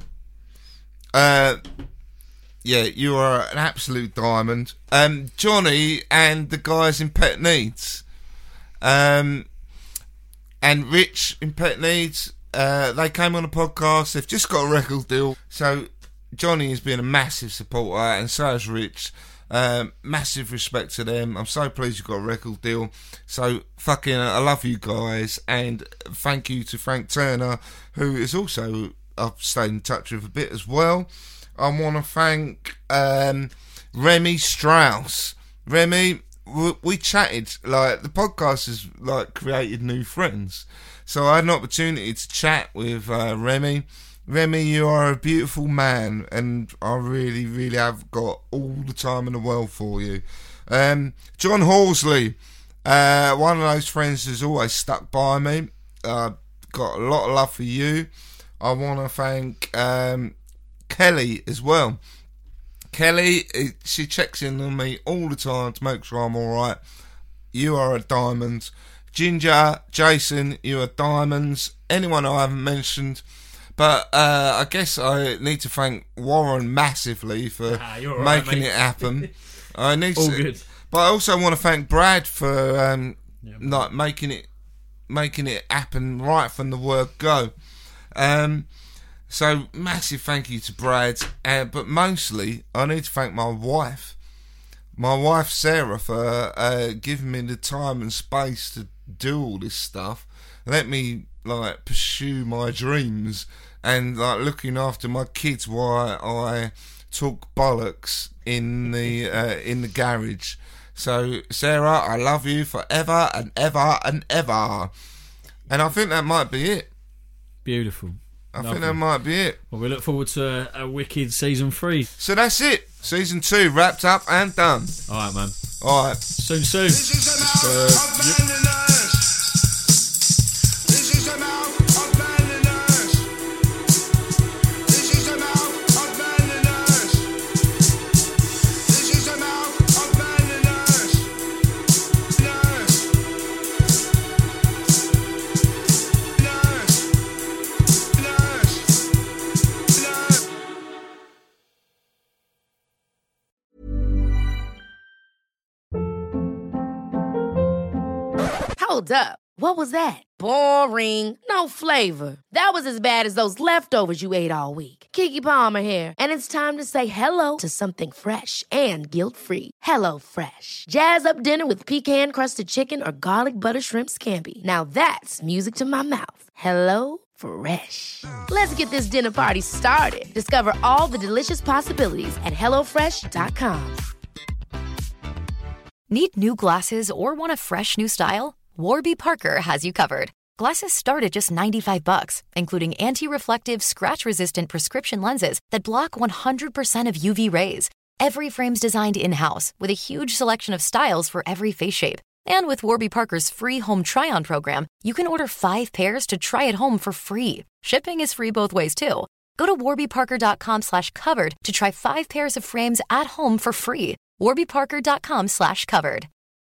yeah, you are an absolute diamond. Johnny and the guys in Pet Needs. And Rich in Pet Needs, they came on a podcast. They've just got a record deal. So Johnny has been a massive supporter, and so has Rich. Massive respect to them. I'm so pleased you've got a record deal. So fucking I love you guys. And thank you to Frank Turner, who is also I've stayed in touch with a bit as well. I want to thank Remy Strauss. Remy, we chatted, like, the podcast has, like, created new friends. So I had an opportunity to chat with Remy. Remy, you are a beautiful man, and I really, really have got all the time in the world for you. John Horsley, one of those friends who's always stuck by me. Got a lot of love for you. I want to thank... Kelly as well. Kelly, she checks in on me all the time to make sure I'm alright. You are a diamond. Ginger, Jason, you are diamonds. Anyone I haven't mentioned. But I guess I need to thank Warren massively for making it happen. I need all to, good. But I also want to thank Brad for like making it happen right from the word go. So, massive thank you to Brad, but mostly, I need to thank my wife. My wife, Sarah, for giving me the time and space to do all this stuff. Let me, like, pursue my dreams and, like, looking after my kids while I talk bollocks in the garage. So, Sarah, I love you forever and ever and ever. And I think that might be it. Beautiful. I think that might be it. Well, we look forward to a wicked season 3. So that's it. Season 2 wrapped up and done. All right, man. All right. Soon. This is Hold up. What was that? Boring. No flavor. That was as bad as those leftovers you ate all week. Keke Palmer here. And it's time to say hello to something fresh and guilt-free. Hello Fresh. Jazz up dinner with pecan-crusted chicken or garlic butter shrimp scampi. Now that's music to my mouth. Hello Fresh. Let's get this dinner party started. Discover all the delicious possibilities at HelloFresh.com. Need new glasses or want a fresh new style? Warby Parker has you covered. Glasses start at just $95, including anti-reflective, scratch-resistant prescription lenses that block 100% of UV rays. Every frame's designed in-house with a huge selection of styles for every face shape. And with Warby Parker's free home try-on program, you can order 5 pairs to try at home for free. Shipping is free both ways, too. Go to warbyparker.com/covered to try 5 pairs of frames at home for free. warbyparker.com/covered.